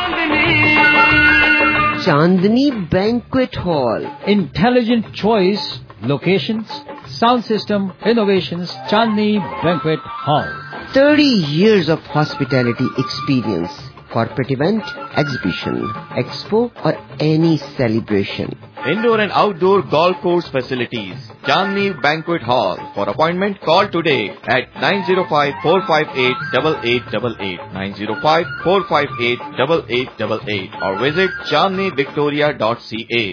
Chandni banquet hall. Intelligent choice, locations, sound system, innovations, Chandni Banquet Hall. thirty years of hospitality experience. Corporate event, exhibition, expo or any celebration. Indoor and outdoor golf course facilities. Chandni Banquet Hall. For appointment, call today at nine zero five, four five eight, eight eight eight eight, nine zero five, four five eight, eight eight eight eight or visit chandni victoria dot c a.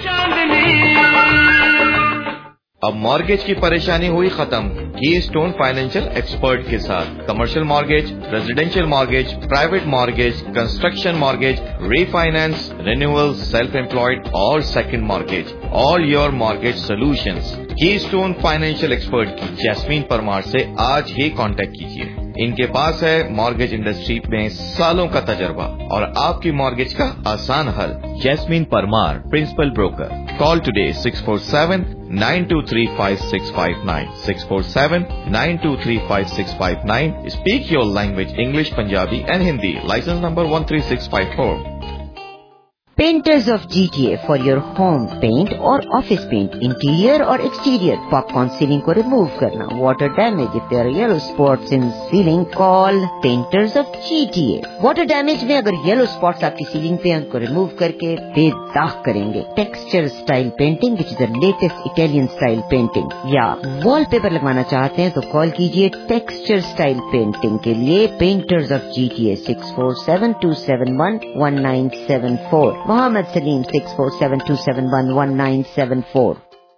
اب mortgage کی پریشانی ہوئی ختم کی stone financial expert کے ساتھ. Commercial mortgage, residential mortgage, private mortgage, construction mortgage, refinance, renewal, self employed اور second mortgage. All your mortgage solutions. Keystone financial expert کی جیسمین پرمار سے آج ہی کانٹیکٹ کیجیے. ان کے پاس ہے مارگیج انڈسٹری میں سالوں کا تجربہ اور آپ کی مارگیج کا آسان حل. Jasmine Parmar, principal broker. Call today six four seven nine two three five six five nine six four seven nine two three five six five nine. Speak your language English, Punjabi and Hindi. Licence number one three six five four. Painters of G T A for your home paint or office paint, interior or exterior. Popcorn ceiling ko remove karna. Water damage. If there are yellow spots in ceiling, call Painters of G T A. Water damage mein agar yellow spots aapki ceiling pe unko remove karke bedaag karenge. Texture style painting, which is the latest Italian style painting. Ya wallpaper lagwana chahte hain to call kijiye Texture style painting ke liye Painters of G T A six four seven two seven one one nine seven four. Mohammed Salim six four seven two seven one one nine seven four.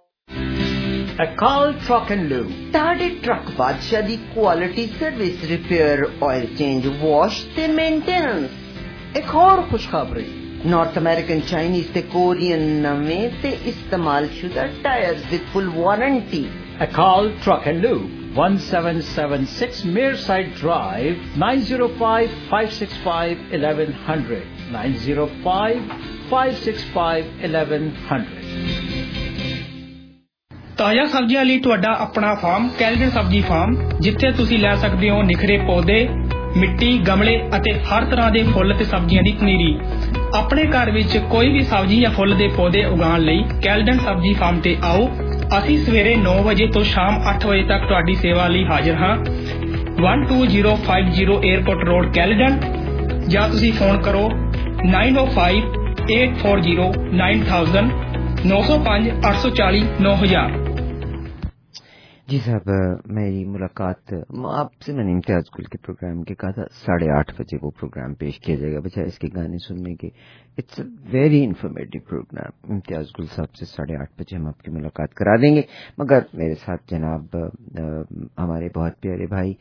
Akal Truck and Lube. Tade truck badshah di quality service, repair, oil change, wash te maintenance. ایک اور خوشخبری. North American, Chinese te Korean نویں te استعمال شدہ tyres with full warranty. Akal Truck and Lube. one seven seven six Mearside Drive, nine zero five, five six five, one one zero zero, nine zero five, five six five, one one zero zero. ਤਾਜ਼ਾ ਸਬਜ਼ੀਆਂ ਲਈ ਤੁਹਾਡਾ ਆਪਣਾ farm Caledon ਸਬਜ਼ੀ farm, ਜਿੱਥੇ ਤੁਸੀਂ ਲੈ ਸਕਦੇ ਹੋ ਨਿਖਰੇ ਪੌਦੇ, ਮਿੱਟੀ, ਗਮਲੇ ਅਤੇ ਹਰ ਤਰ੍ਹਾਂ ਦੇ ਫੁੱਲ ਤੇ ਸਬਜ਼ੀਆਂ ਦੀ ਪਨੀਰੀ। ਆਪਣੇ ਘਰ ਵਿੱਚ ਕੋਈ ਵੀ ਸਬਜ਼ੀ ਜਾਂ ਫੁੱਲ ਦੇ ਪੌਦੇ ਉਗਾਉਣ ਲਈ ਕੈਲਡਨ ਸਬਜ਼ੀ ਫਾਰਮ ਤੇ ਆਓ। ਅਸੀਂ ਸਵੇਰੇ ਨੌ ਵਜੇ ਤੋਂ ਸ਼ਾਮ ਅੱਠ ਵਜੇ ਤੱਕ ਤੁਹਾਡੀ ਸੇਵਾ ਲਈ ਹਾਜ਼ਰ ਹਾਂ। one two zero five zero airport road Caledon, ਜਾਂ ਤੁਸੀਂ ਫੋਨ ਕਰੋ nine oh five, eight four zero, nine thousand, नौ सौ पाँच, आठ सौ चालीस, नौ हजार। جی صاحب، میری ملاقات آپ سے میں نے امتیاز گل کے پروگرام کے کہا تھا ساڑھے آٹھ بجے وہ پروگرام پیش کیا جائے گا، بچہ اس کے گانے سننے کے۔ It's a very informative programme. Imtiaz گل صاحب سے ساڑھے آٹھ بجے ہم آپ کی ملاقات کرا دیں گے، مگر میرے ساتھ جناب ہمارے بہت پیارے بھائی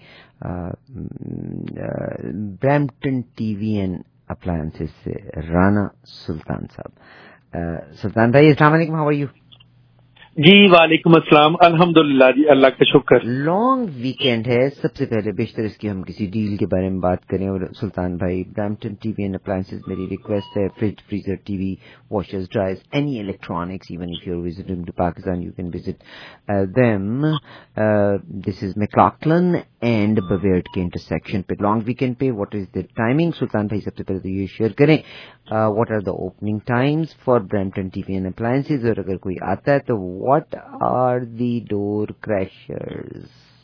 Brampton TV and appliances سے رانا سلطان صاحب۔ سلطان بھائی السلام علیکم، ہاؤ آر یو؟ جی وعلیکم السلام، الحمدللہ جی، اللہ کا شکر۔ لانگ ویکینڈ ہے، سب سے پہلے بیشتر اس کی ہم کسی ڈیل کے بارے میں بات کریں۔ اور سلطان بھائی، Brampton TV and appliances, میری ریکویسٹ ہے، fridge, freezer, TV, washers, dryers, any electronics, even if you are visiting to Pakistan you can visit them. This is McLaughlin and Bovaird کے انٹرسیکشن پہ لانگ ویکینڈ پہ۔ What is the timing? Sultan بھائی سب سے پہلے تو یہ شیئر کریں what are the opening times for Brampton TV and appliances, اور اگر کوئی آتا ہے تو what are the door crashers?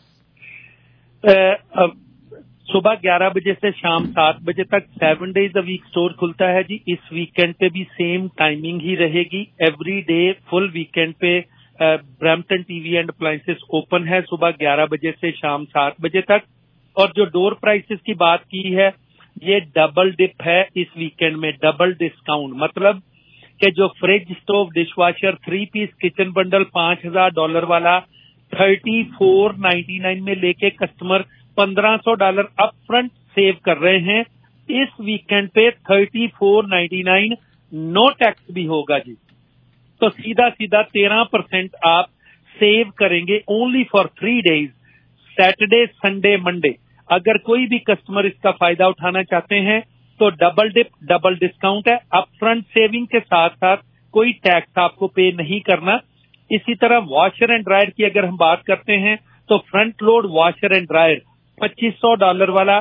صبح گیارہ بجے سے شام سات بجے تک seven days a week store کھلتا ہے جی۔ اس ویکینڈ پہ بھی سیم ٹائمنگ ہی رہے گی، ایوری ڈے فل ویکینڈ پہ Brampton TV and appliances open ہے صبح گیارہ بجے سے شام سات بجے تک۔ اور جو ڈور پرائسز کی بات کی ہے، یہ ڈبل ڈپ ہے اس ویکینڈ میں، ڈبل ڈسکاؤنٹ، مطلب کہ جو fridge, stove, dish washer, three piece kitchen bundle پانچ ہزار ڈالر والا تھرٹی فور نائنٹی نائن میں لے کے کسٹمر پندرہ سو ڈالر اپ فرنٹ سیو کر رہے ہیں، اس ویکینڈ پہ thirty four ninety nine no tax بھی ہوگا جی۔ تو سیدھا سیدھا تیرہ پرسینٹ آپ سیو کریں گے only for three days, Saturday, Sunday, Monday. اگر کوئی بھی کسٹمر اس کا فائدہ اٹھانا چاہتے ہیں تو ڈبل ڈپ، ڈبل ڈسکاؤنٹ ہے، اپ فرنٹ سیونگ کے ساتھ ساتھ کوئی ٹیکس آپ کو پے نہیں کرنا۔ اسی طرح واشر اینڈ ڈرائر کی اگر ہم بات کرتے ہیں تو front load washer and dryer پچیس سو ڈالر والا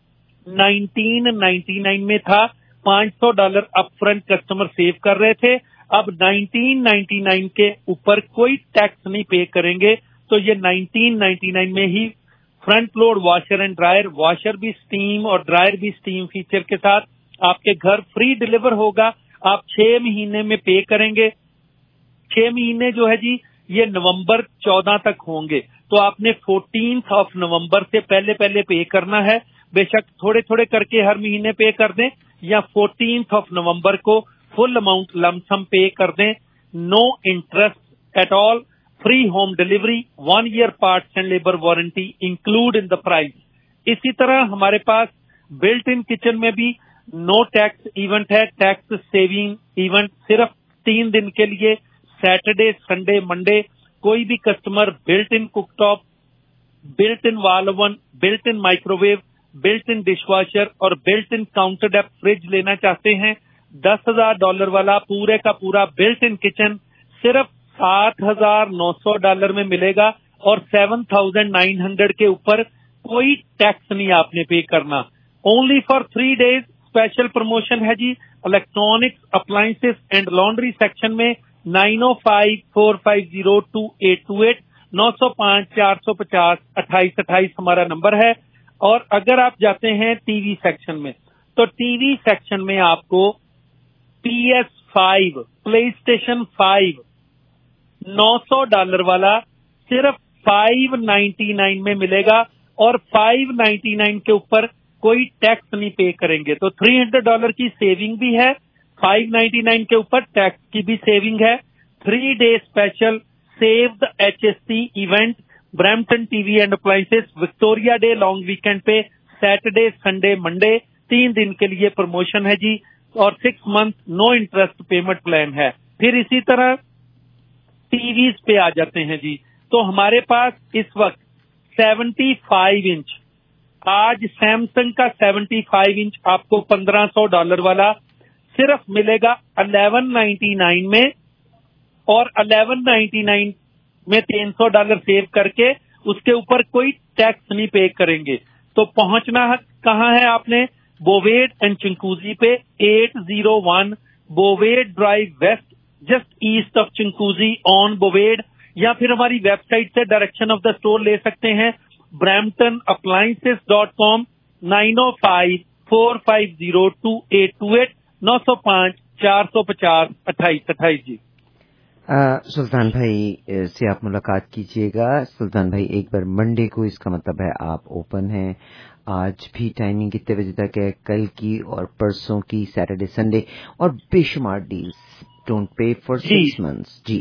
نائنٹین نائنٹی نائن میں تھا، پانچ سو dollar up front customer save کر رہے تھے، اب نائنٹین نائنٹی نائن کے اوپر کوئی ٹیکس نہیں پے کریں گے، تو یہ نائنٹین نائنٹی نائن میں ہی front load washer and dryer, washer بھی سٹیم اور ڈرائر بھی سٹیم فیچر کے ساتھ آپ کے گھر فری ڈلیور ہوگا۔ آپ چھ مہینے میں پے کریں گے، چھ مہینے جو ہے جی یہ نومبر چودہ تک ہوں گے، تو آپ نے فورٹینتھ آف نومبر سے پہلے پہلے پے کرنا ہے، بے شک تھوڑے تھوڑے کر کے ہر مہینے پے کر دیں، یا فورٹینتھ آف نومبر کو فل اماؤنٹ لمسم پے کر دیں، no interest at all, free home delivery, one year parts and labour warranty include in the price. اسی طرح ہمارے پاس بلٹ ان کچن میں بھی نو ٹیکس ایونٹ ہے، ٹیکس سیونگ ایونٹ صرف تین دن کے لیے، سیٹرڈے، سنڈے، منڈے۔ کوئی بھی customer built in cooktop, built in wall oven, built in microwave, built in dish washer اور built in counter deep fridge لینا چاہتے ہیں، دس ہزار ڈالر والا پورے کا پورا بلٹ ان کچن صرف سات ہزار نو سو ڈالر میں ملے گا، اور سیون تھاؤزینڈ نائن ہنڈریڈ کے اوپر کوئی ٹیکس نہیں آپ نے پے کرنا، only for three days. Special promotion ہے جی electronics, appliances and laundry section میں nine O five four five zero two eight two eight, نو سو پانچ چار سو پچاس اٹھائیس اٹھائیس ہمارا نمبر ہے۔ اور اگر آپ جاتے ہیں ٹی وی سیکشن میں تو ٹی وی سیکشن میں آپ کو P S five, PlayStation five نو سو ڈالر والا صرف فائیو نائنٹی نائن میں ملے گا، اور فائیو نائنٹی نائن کے اوپر کوئی ٹیکس نہیں پے کریں گے، تو تھری ہنڈریڈ ڈالر کی سیونگ بھی ہے، فائیو نائنٹی نائن کے اوپر ٹیکس کی بھی سیونگ ہے۔ Three day special save the H S T event, Brampton TV and appliances, Victoria Day long weekend پہ سیٹرڈے، سنڈے، منڈے، تین دن کے لیے پروموشن ہے جی، اور six month no interest payment plan ہے۔ پھر اسی طرح ٹی ویز پہ آ جاتے ہیں جی، تو ہمارے پاس اس وقت सेवेंटी फाइव इंच, आज सैमसंग का सेवेंटी फाइव इंच आपको पंद्रह सौ डॉलर वाला सिर्फ मिलेगा इलेवन नाइन्टी नाइन में, और इलेवन नाइन्टी नाइन में तीन सौ डॉलर सेव करके उसके ऊपर कोई टैक्स नहीं पे करेंगे। तो पहुंचना कहाँ है आपने? बोवेड एंड चिंकूजी पे, eight zero one Bovaird drive west, just east of Chinguacousy on Bovaird, या फिर हमारी वेबसाइट से डायरेक्शन ऑफ द स्टोर ले सकते हैं, Brampton appliances dot com, nine O five four five zero two eight two eight, नौ सौ पांच चार सौ पचास अट्ठाईस अट्ठाईस जी। आ, सुल्तान भाई से आप मुलाकात कीजिएगा। सुल्तान भाई, एक बार मंडे को, इसका मतलब है आप ओपन हैं। आज भी टाइमिंग कितने बजे तक है? कल की और परसों की, सैटरडे संडे, और बेशुमार deals, don't pay for six months जी।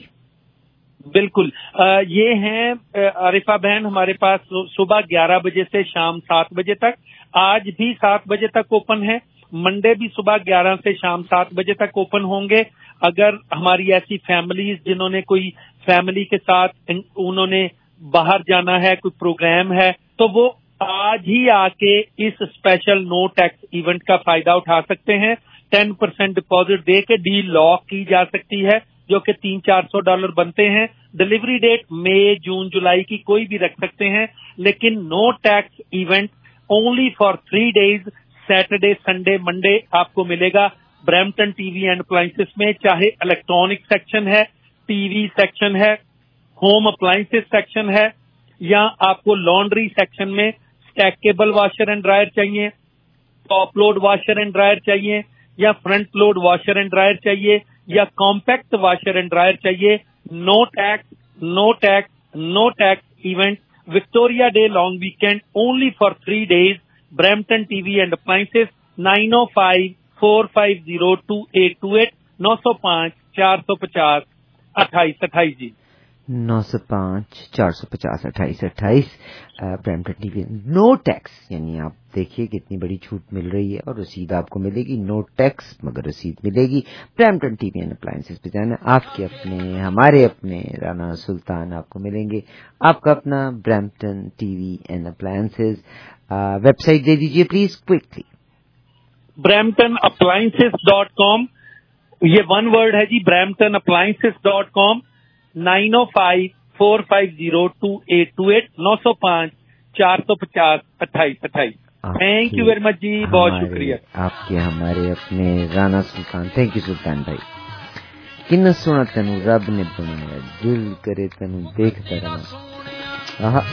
बिल्कुल, आ, ये हैं आरिफा बहन हमारे पास सुबह ग्यारह बजे से शाम सात बजे तक। आज भी सात बजे तक ओपन है, मंडे भी सुबह ग्यारह से शाम सात बजे तक ओपन होंगे। अगर हमारी ऐसी फैमिलीज जिन्होंने कोई फैमिली के साथ उन्होंने बाहर जाना है, कोई प्रोग्राम है, तो वो आज ही आके इस स्पेशल नो टैक्स इवेंट का फायदा उठा सकते हैं। टेन परसेंट डिपॉजिट दे के डील लॉक की जा सकती है, जो कि तीन चार सौ डॉलर बनते हैं। डिलीवरी डेट मई जून जुलाई की कोई भी रख सकते हैं, लेकिन no tax event only for three days, Saturday Sunday Monday आपको मिलेगा ब्रैम्पटन टीवी एंड अप्लायंसेस में। चाहे इलेक्ट्रॉनिक सेक्शन है, टीवी सेक्शन है, होम अप्लायंसेस सेक्शन है, या आपको लॉन्ड्री सेक्शन में स्टैकेबल वॉशर एंड ड्रायर चाहिए, top load washer and dryer चाहिए, या front load washer and dryer चाहिए, या कॉम्पैक्ट वॉशर एंड ड्रायर चाहिए, no tax no tax no tax event, Victoria day long weekend, only for three days, Brampton TV and appliances, nine O five four five zero two eight two eight, नौ सौ पांच चार सौ पचास अट्ठाईस अट्ठाईस जी। नौ सौ पांच चार सौ पचास अट्ठाईस अट्ठाईस ब्रैम्पटन टीवी, नो टैक्स। यानी आप देखिए कितनी बड़ी छूट मिल रही है, और रसीद आपको मिलेगी नो टैक्स, मगर रसीद मिलेगी। ब्रैम्पटन टीवी एंड अप्लायंसेस पे जाना, आपके अपने, हमारे अपने राना सुल्तान आपको मिलेंगे। आपका अपना Brampton TV and appliances, website दे दीजिए please quickly. Brampton appliances dot com, ये वन वर्ड है जी, Brampton appliances dot com, nine O five four five zero two eight two eight, नौ सौ पांच चार सौ पचास अट्ठाईस अट्ठाईस। थैंक यू वेरी मच जी, बहुत शुक्रिया। आपके हमारे अपने राना सुल्तान, थैंक यू सुल्तान भाई। किन्ना सोना तेनू रब ने बनाया, दिल करे तेनू देखता रहना। आहा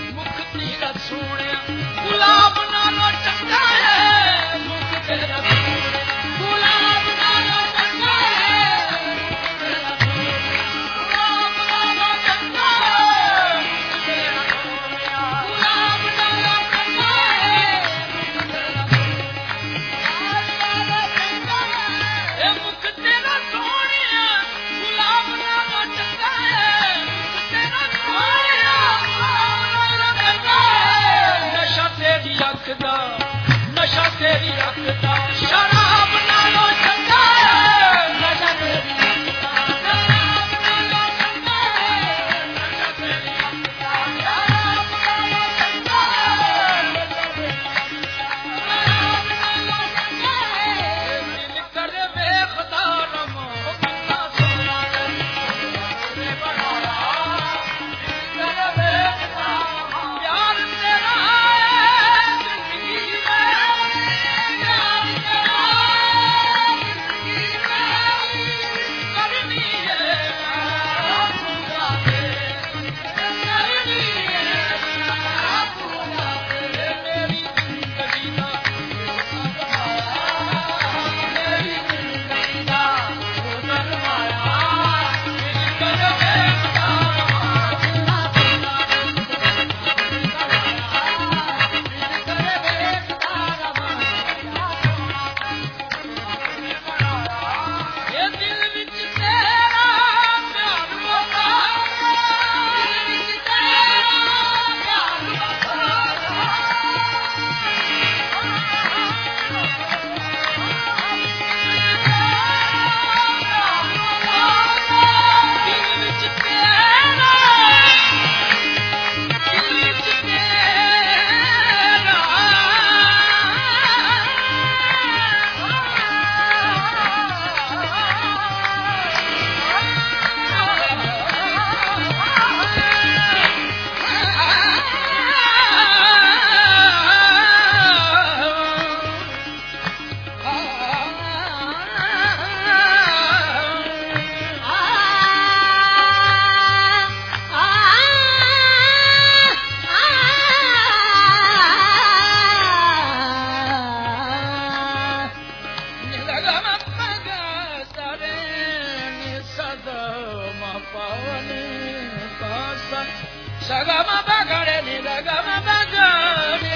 pavani pasa sagama bagare ni sagama bagare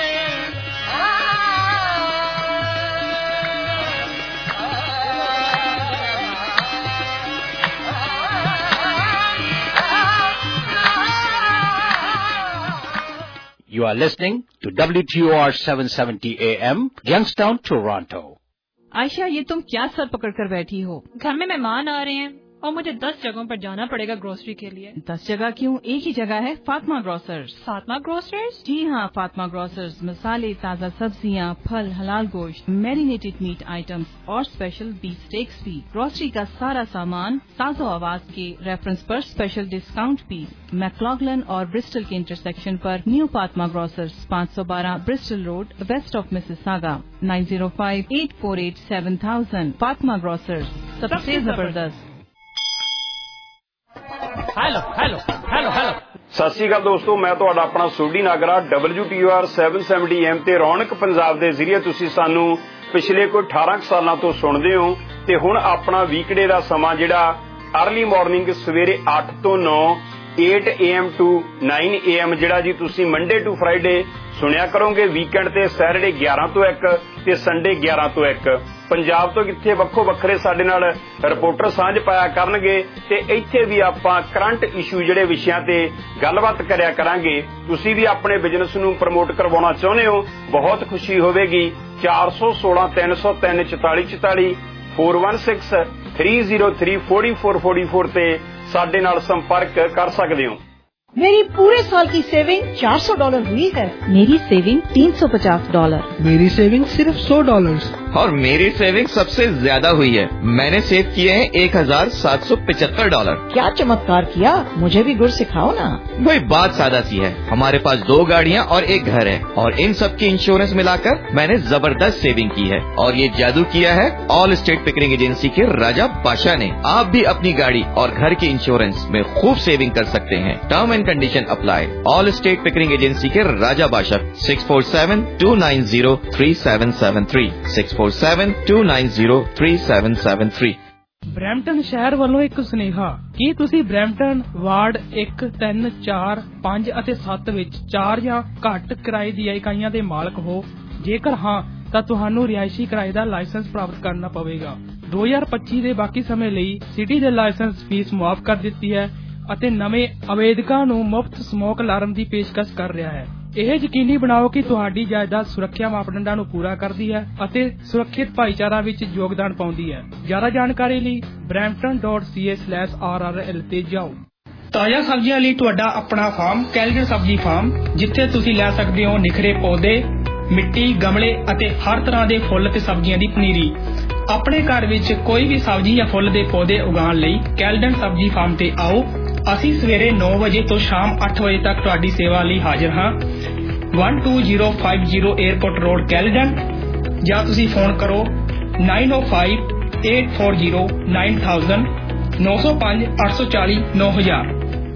You are listening to W T O R seven seventy A M, Youngstown, Toronto. Ayesha, ये तुम क्या सर पकड़ कर बैठी हो? घर में मेहमान आ रहे हैं और मुझे दस जगहों पर जाना पड़ेगा ग्रोसरी के लिए। दस जगह क्यों? एक ही जगह है, फातिमा ग्रोसर्स। फातिमा ग्रोसर्स? जी हाँ, फातिमा ग्रोसर्स मसाले, ताज़ा सब्जियाँ, फल, हलाल गोश्त, मैरिनेटेड मीट आइटम्स और स्पेशल बीफ स्टेक्स भी। ग्रोसरी का सारा सामान साजो आवाज के रेफरेंस पर स्पेशल डिस्काउंट भी। मैक्लॉगलन और ब्रिस्टल के इंटरसेक्शन पर न्यू फातिमा ग्रोसर्स, पाँच सौ बारह Bristol road, west of Mississauga, nine zero five eight four eight seven thousand. Fatima grocers, सबसे जबरदस्त। हेलो हेलो हेलो हेलो ਸਤਿ ਸ਼੍ਰੀ ਅਕਾਲ ਦੋਸਤੋ, ਮੈਂ ਤੁਹਾਡਾ ਆਪਣਾ Sodhi Nagra W T O R seven seventy M ਤੇ ਰੌਣਕ ਪੰਜਾਬ ਦੇ ਜ਼ਰੀਏ ਤੁਸੀਂ ਸਾਨੂੰ ਪਿਛਲੇ ਕੋਈ ਅਠਾਰਾਂ ਸਾਲਾਂ ਤੋਂ ਸੁਣਦੇ ਹੋ ਤੇ ਹੁਣ ਆਪਣਾ ਵੀਕਡੇ ਦਾ ਸਮਾਂ ਜਿਹੜਾ ਅਰਲੀ ਮਾਰਨਿੰਗ ਸਵੇਰੇ ਅੱਠ ਤੋਂ ਨੌ eight A M to nine A M ਜਿਹੜਾ ਜੀ ਤੁਸੀਂ ਮੰਡੇ ਟੂ ਫਰਾਈਡੇ ਸੁਣਿਆ ਕਰੋਗੇ। ਵੀਕਐਂਡ ਤੇ ਸੈਟਰਡੇ ਗਿਆਰਾਂ ਤੋਂ ਇੱਕ ਤੇ ਸੰਡੇ ਗਿਆਰਾਂ ਤੋਂ ਇੱਕ। ਪੰਜਾਬ ਤੋਂ ਕਿੱਥੇ ਵੱਖੋ ਵੱਖਰੇ ਸਾਡੇ ਨਾਲ ਰਿਪੋਰਟਰ ਸਾਂਝ ਪਾਇਆ ਕਰਨਗੇ ਤੇ ਇੱਥੇ ਵੀ ਆਪਾਂ ਕਰੰਟ ਇਸ਼ੂ ਜਿਹੜੇ ਵਿਸ਼ਿਆਂ ਤੇ ਗੱਲਬਾਤ ਕਰਿਆ ਕਰਾਂਗੇ। ਤੁਸੀਂ ਵੀ ਆਪਣੇ ਬਿਜ਼ਨਸ ਨੂੰ ਪ੍ਰਮੋਟ ਕਰਵਾਉਣਾ ਚਾਹੁੰਦੇ ਹੋ, ਬਹੁਤ ਖੁਸ਼ੀ ਹੋਵੇਗੀ। ਚਾਰ ਸੌ ਸੋਲਾਂ ਤਿੰਨ ਸੌ ਤਿੰਨ ਚੁਤਾਲੀ ਚੁਤਾਲੀ four one six three zero three four four four four ਤੇ ਸਾਡੇ ਨਾਲ ਸੰਪਰਕ ਕਰ ਸਕਦੇ ਹੋ। मेरी पूरे साल की सेविंग चार सौ डॉलर हुई है। मेरी सेविंग तीन सौ पचास डॉलर। मेरी सेविंग सिर्फ सौ डॉलर। और मेरी सेविंग सबसे ज्यादा हुई है, मैंने सेव किए हैं एक हजार सात सौ पचहत्तर डॉलर। क्या चमत्कार किया, मुझे भी गुर सिखाओ ना। भाई बात सादा सी है, हमारे पास दो गाड़ियाँ और एक घर है और इन सब की इंश्योरेंस मिलाकर मैंने जबरदस्त सेविंग की है। और ये जादू किया है ऑल स्टेट पिकरिंग एजेंसी के राजा बादशाह ने। आप भी अपनी गाड़ी और घर की इंश्योरेंस में खूब सेविंग कर सकते हैं। Term and condition apply. Allstate Pickering agency के Raja Badshah six four seven two nine zero three seven seven three six four seven two nine zero three seven seven three। Brampton ਸ਼ਹਿਰ ਵੱਲੋਂ ਇੱਕ ਸੁਨੇਹਾ। ਕੀ ਤੁਸੀਂ ਬਰੈਂਪਟਨ ਵਾਰਡ ਇੱਕ ਤਿੰਨ ਚਾਰ ਪੰਜ ਅਤੇ ਸੱਤ ਵਿੱਚ ਚਾਰ ਜਾਂ ਘੱਟ ਕਿਰਾਏ ਦੀਆਂ ਇਕਾਈਆਂ ਦੇ ਮਾਲਕ ਹੋ? ਜੇਕਰ ਹਾਂ ਤਾਂ ਤੁਹਾਨੂੰ ਰਿਹਾਇਸ਼ੀ ਕਿਰਾਏ ਦਾ ਲਾਇਸੈਂਸ ਪ੍ਰਾਪਤ ਕਰਨਾ ਪਵੇਗਾ। ਦੋ ਹਜ਼ਾਰ ਪੱਚੀ ਦੇ ਬਾਕੀ ਸਮੇਂ ਲਈ ਸਿਟੀ ਦੇ ਲਾਇਸੈਂਸ ਫੀਸ ਮੁਆਫ ਕਰ ਦਿੱਤੀ ਹੈ ਅਤੇ ਨਵੇਂ ਆਵੇਦਕਾਂ ਨੂੰ ਮੁਫਤ ਸਮੋਕ ਅਲਾਰਮ ਦੀ ਪੇਸ਼ਕਸ਼ ਕਰ ਰਿਹਾ ਹੈ। ਇਹ ਯਕੀਨੀ ਬਣਾਓ ਕਿ ਤੁਹਾਡੀ ਜਾਇਦਾਦ ਸੁਰੱਖਿਆ ਮਾਪਦੰਡਾਂ ਨੂੰ ਪੂਰਾ ਕਰਦੀ ਹੈ ਅਤੇ ਸੁਰੱਖਿਅਤ ਭਾਈਚਾਰਾ ਵਿੱਚ ਯੋਗਦਾਨ ਪਾਉਂਦੀ ਹੈ। ਜ਼ਿਆਦਾ ਜਾਣਕਾਰੀ ਲਈ Brampton dot C A slash R R L ਤੇ ਜਾਓ। ਤਾਜ਼ਾ ਸਬਜ਼ੀਆਂ ਲਈ ਤੁਹਾਡਾ ਆਪਣਾ ਫਾਰਮ ਕੈਲਗਨ ਸਬਜ਼ੀ ਫਾਰਮ, ਜਿੱਥੇ ਤੁਸੀਂ ਲੈ ਸਕਦੇ ਹੋ ਨਿਖਰੇ ਪੌਦੇ, ਮਿੱਟੀ, ਗਮਲੇ ਅਤੇ ਹਰ ਤਰ੍ਹਾਂ ਦੇ ਫੁੱਲ ਤੇ ਸਬਜ਼ੀਆਂ ਦੀ ਪਨੀਰੀ। ਆਪਣੇ ਘਰ ਵਿੱਚ ਕੋਈ ਵੀ ਸਬਜ਼ੀ ਜਾਂ ਫੁੱਲ ਦੇ ਪੌਦੇ ਉਗਾਉਣ ਲਈ ਕੈਲਗਨ ਸਬਜ਼ੀ ਫਾਰਮ ਤੇ ਆਓ। ਅਸੀਂ ਸਵੇਰੇ ਨੌ ਵਜੇ ਤੋਂ ਸ਼ਾਮ ਅੱਠ ਵਜੇ ਤੱਕ ਤੁਹਾਡੀ ਸੇਵਾ ਲਈ ਹਾਜ਼ਰ ਹਾਂ। one two zero five zero airport road Caledon, ਜਾਂ ਤੁਸੀਂ ਫੋਨ ਕਰੋ nine oh five eight four zero nine thousand ਨੌ ਸੌ ਪੰਜ ਅੱਠ ਸੌ ਚਾਲੀ ਨੌ ਹਜ਼ਾਰ।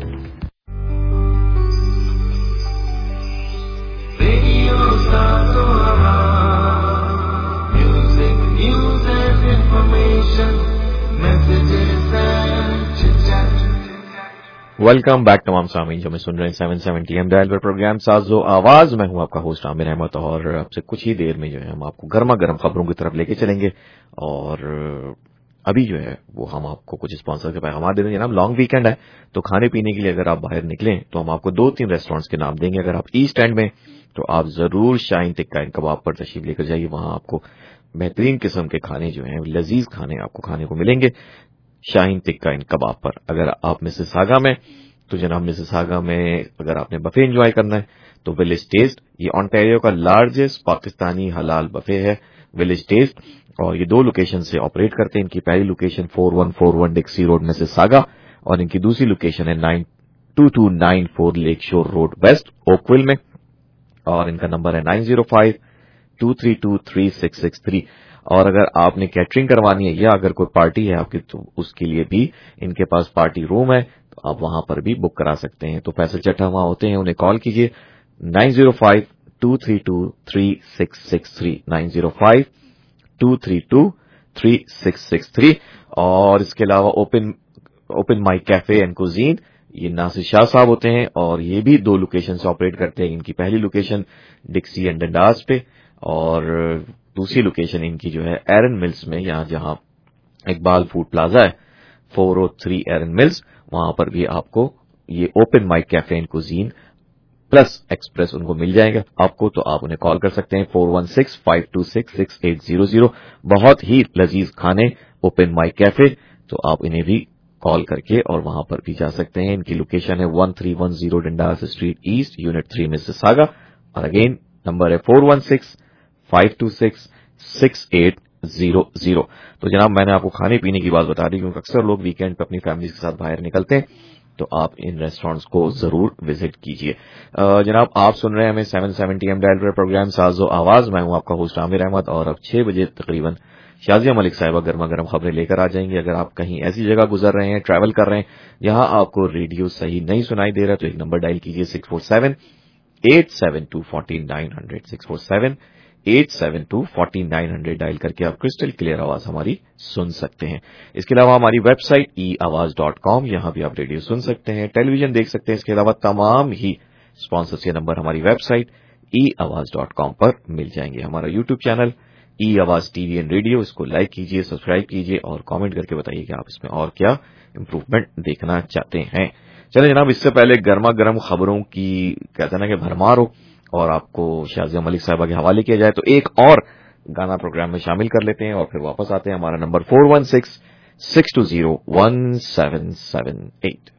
वेलकम बैक तमाम सामीन जो मैं सुन रहे हैं सेवन सेवेंटी एम डायल पर प्रोग्राम साजो आवाज। मैं हूं आपका होस्ट आमिर अहमद और आपसे कुछ ही देर में जो है हम आपको गर्मा गर्म खबरों की तरफ लेके चलेंगे। और अभी जो है वो हम आपको कुछ स्पॉन्सर के पैगाम दे देंगे। जनाब लॉन्ग वीकेंड है तो खाने पीने के लिए अगर आप बाहर निकलें तो हम आपको दो तीन रेस्टोरेंट्स के नाम देंगे। अगर आप ईस्ट एंड में तो आप जरूर शाहीन टिक्का एंड कबाब पर तशरीफ लेकर जाइए। वहां आपको बेहतरीन किस्म के खाने जो है लजीज खाने आपको खाने को मिलेंगे शाहीन टिक्का एंड कबाब पर। अगर आप मिसिसागा में तो जनाब मिसिसागा में अगर आपने बफे एंजॉय करना है तो विलेज टेस्ट, ये ऑन्टेरियो का लार्जेस्ट पाकिस्तानी हलाल बफे है विलेज टेस्ट, और ये दो लोकेशन से ऑपरेट करते हैं। इनकी पहली location four one four one Dixie road Mississauga और इनकी दूसरी लोकेशन है nine two two nine four lake shore road west Oakville में, और इनका नंबर है nine zero five two three two three six six three. और अगर आपने कैटरिंग करवानी है या अगर कोई पार्टी है आपकी तो उसके लिए भी इनके पास पार्टी रूम है, तो आप वहां पर भी बुक करा सकते हैं। तो फैसल चट्टा वहां होते हैं, उन्हें कॉल कीजिए nine zero five two three two three six six three nine zero five two three two three six six three. और इसके अलावा open open mic cafe and cuisine, ये नासिर शाह साहब होते हैं और ये भी दो लोकेशन से ऑपरेट करते हैं. इनकी पहली लोकेशन डिक्सी एंड डंडास पे और दूसरी लोकेशन इनकी जो है एरन मिल्स में, यहाँ जहां इकबाल फूड प्लाजा है four O three Erin Mills, वहां पर भी आपको ये open mic cafe and cuisine plus express उनको मिल जाएगा आपको. तो आप उन्हें कॉल कर सकते हैं four one six five two six six eight zero zero. बहुत ही लजीज खाने ओपन माइक कैफे, तो आप इन्हें भी कॉल करके और वहां पर भी जा सकते हैं. इनकी लोकेशन है one three one zero Dundas street east, unit three Mississauga. और अगेन नंबर है four one six five two six six eight zero zero. तो जनाब मैंने आपको खाने पीने की बात बता दी, क्योंकि अक्सर लोग वीकेंड पे अपनी फैमिली के साथ बाहर निकलते हैं, तो आप इन रेस्टोरेंट्स को जरूर विजिट कीजिए. जनाब आप सुन रहे हैं हमें सेवन सेवेंटी एम डायल पर प्रोग्राम साजो आवाज. मैं हूं आपका होस्ट आमिर अहमद और अब छह बजे तकरीबन शाजिया मलिक साहिबा गर्मा गर्म खबरें लेकर आ जाएंगी. अगर आप कहीं ऐसी जगह गुजर रहे हैं, ट्रैवल कर रहे हैं, जहां आपको रेडियो सही नहीं सुनाई दे रहा, तो एक नंबर डायल कीजिए six four seven eight seven two forty nine hundred. Six four seven eight seven two forty nine hundred dial करके आप क्रिस्टल क्लियर आवाज हमारी सुन सकते हैं. इसके अलावा हमारी website e Awaz dot com, यहां भी आप रेडियो सुन सकते हैं, टेलीविजन देख सकते हैं. इसके अलावा तमाम ही स्पॉन्सर्स के नंबर हमारी website e Awaz dot com पर मिल जाएंगे. हमारा YouTube channel e Awaz TV and radio, इसको लाइक कीजिए, सब्सक्राइब कीजिए और कमेंट करके बताइए कि आप इसमें और क्या इम्प्रूवमेंट देखना चाहते हैं. चले जनाब, इससे पहले गर्मा गर्म खबरों की कहते हैं ना कि भरमार हो और आपको शाजिया मलिक साहिबा के हवाले किया जाए, तो एक और गाना प्रोग्राम में शामिल कर लेते हैं और फिर वापस आते हैं. हमारा number four one six six two zero one seven seven eight.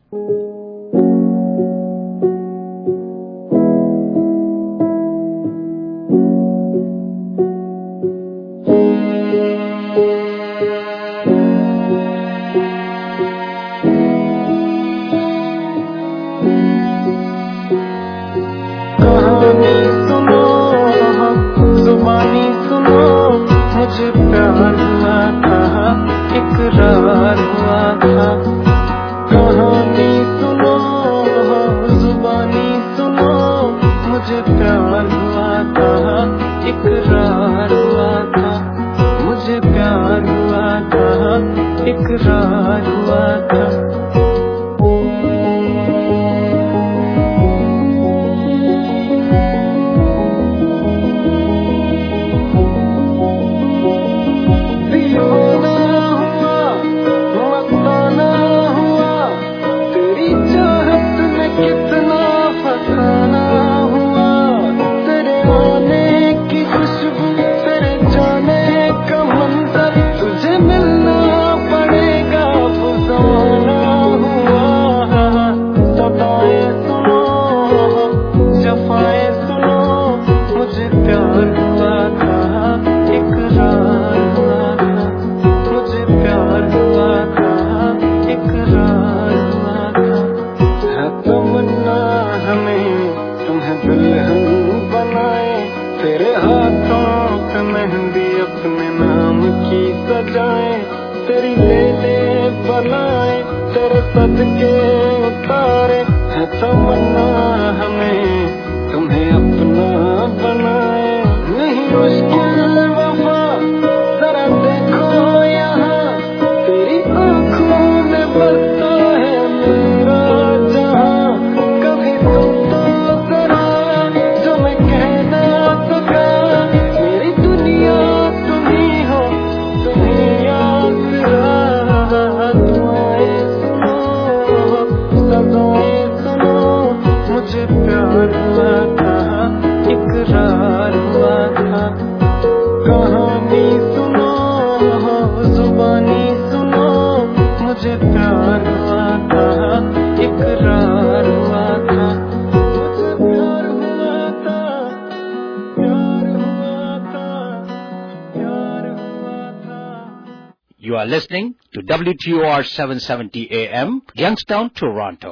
You are listening to W T O R seven seventy A M, Youngstown, Toronto.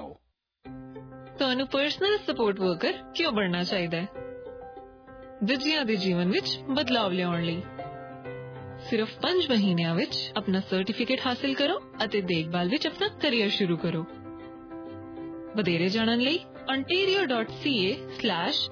ਤੁਹਾਨੂੰ ਪਰਸਨਲ ਸਪੋਰਟ ਵਰਕਰ ਕਿਉਂ ਬਣਨਾ ਚਾਹੀਦਾ ਹੈ? ਦੂਜਿਆਂ ਦੇ ਜੀਵਨ ਵਿੱਚ ਬਦਲਾਵ ਲਿਆਉਣ ਲਈ ਸਿਰਫ ਪੰਜ ਮਹੀਨਿਆਂ ਵਿੱਚ ਆਪਣਾ ਸਰਟੀਫਿਕੇਟ ਹਾਸਲ ਕਰੋ ਅਤੇ ਦੇਖਭਾਲ ਵਿੱਚ ਆਪਣਾ ਕੈਰੀਅਰ ਸ਼ੁਰੂ ਕਰੋ। ਵਧੇਰੇ ਜਾਣਨ ਲਈ ontario dot c a slash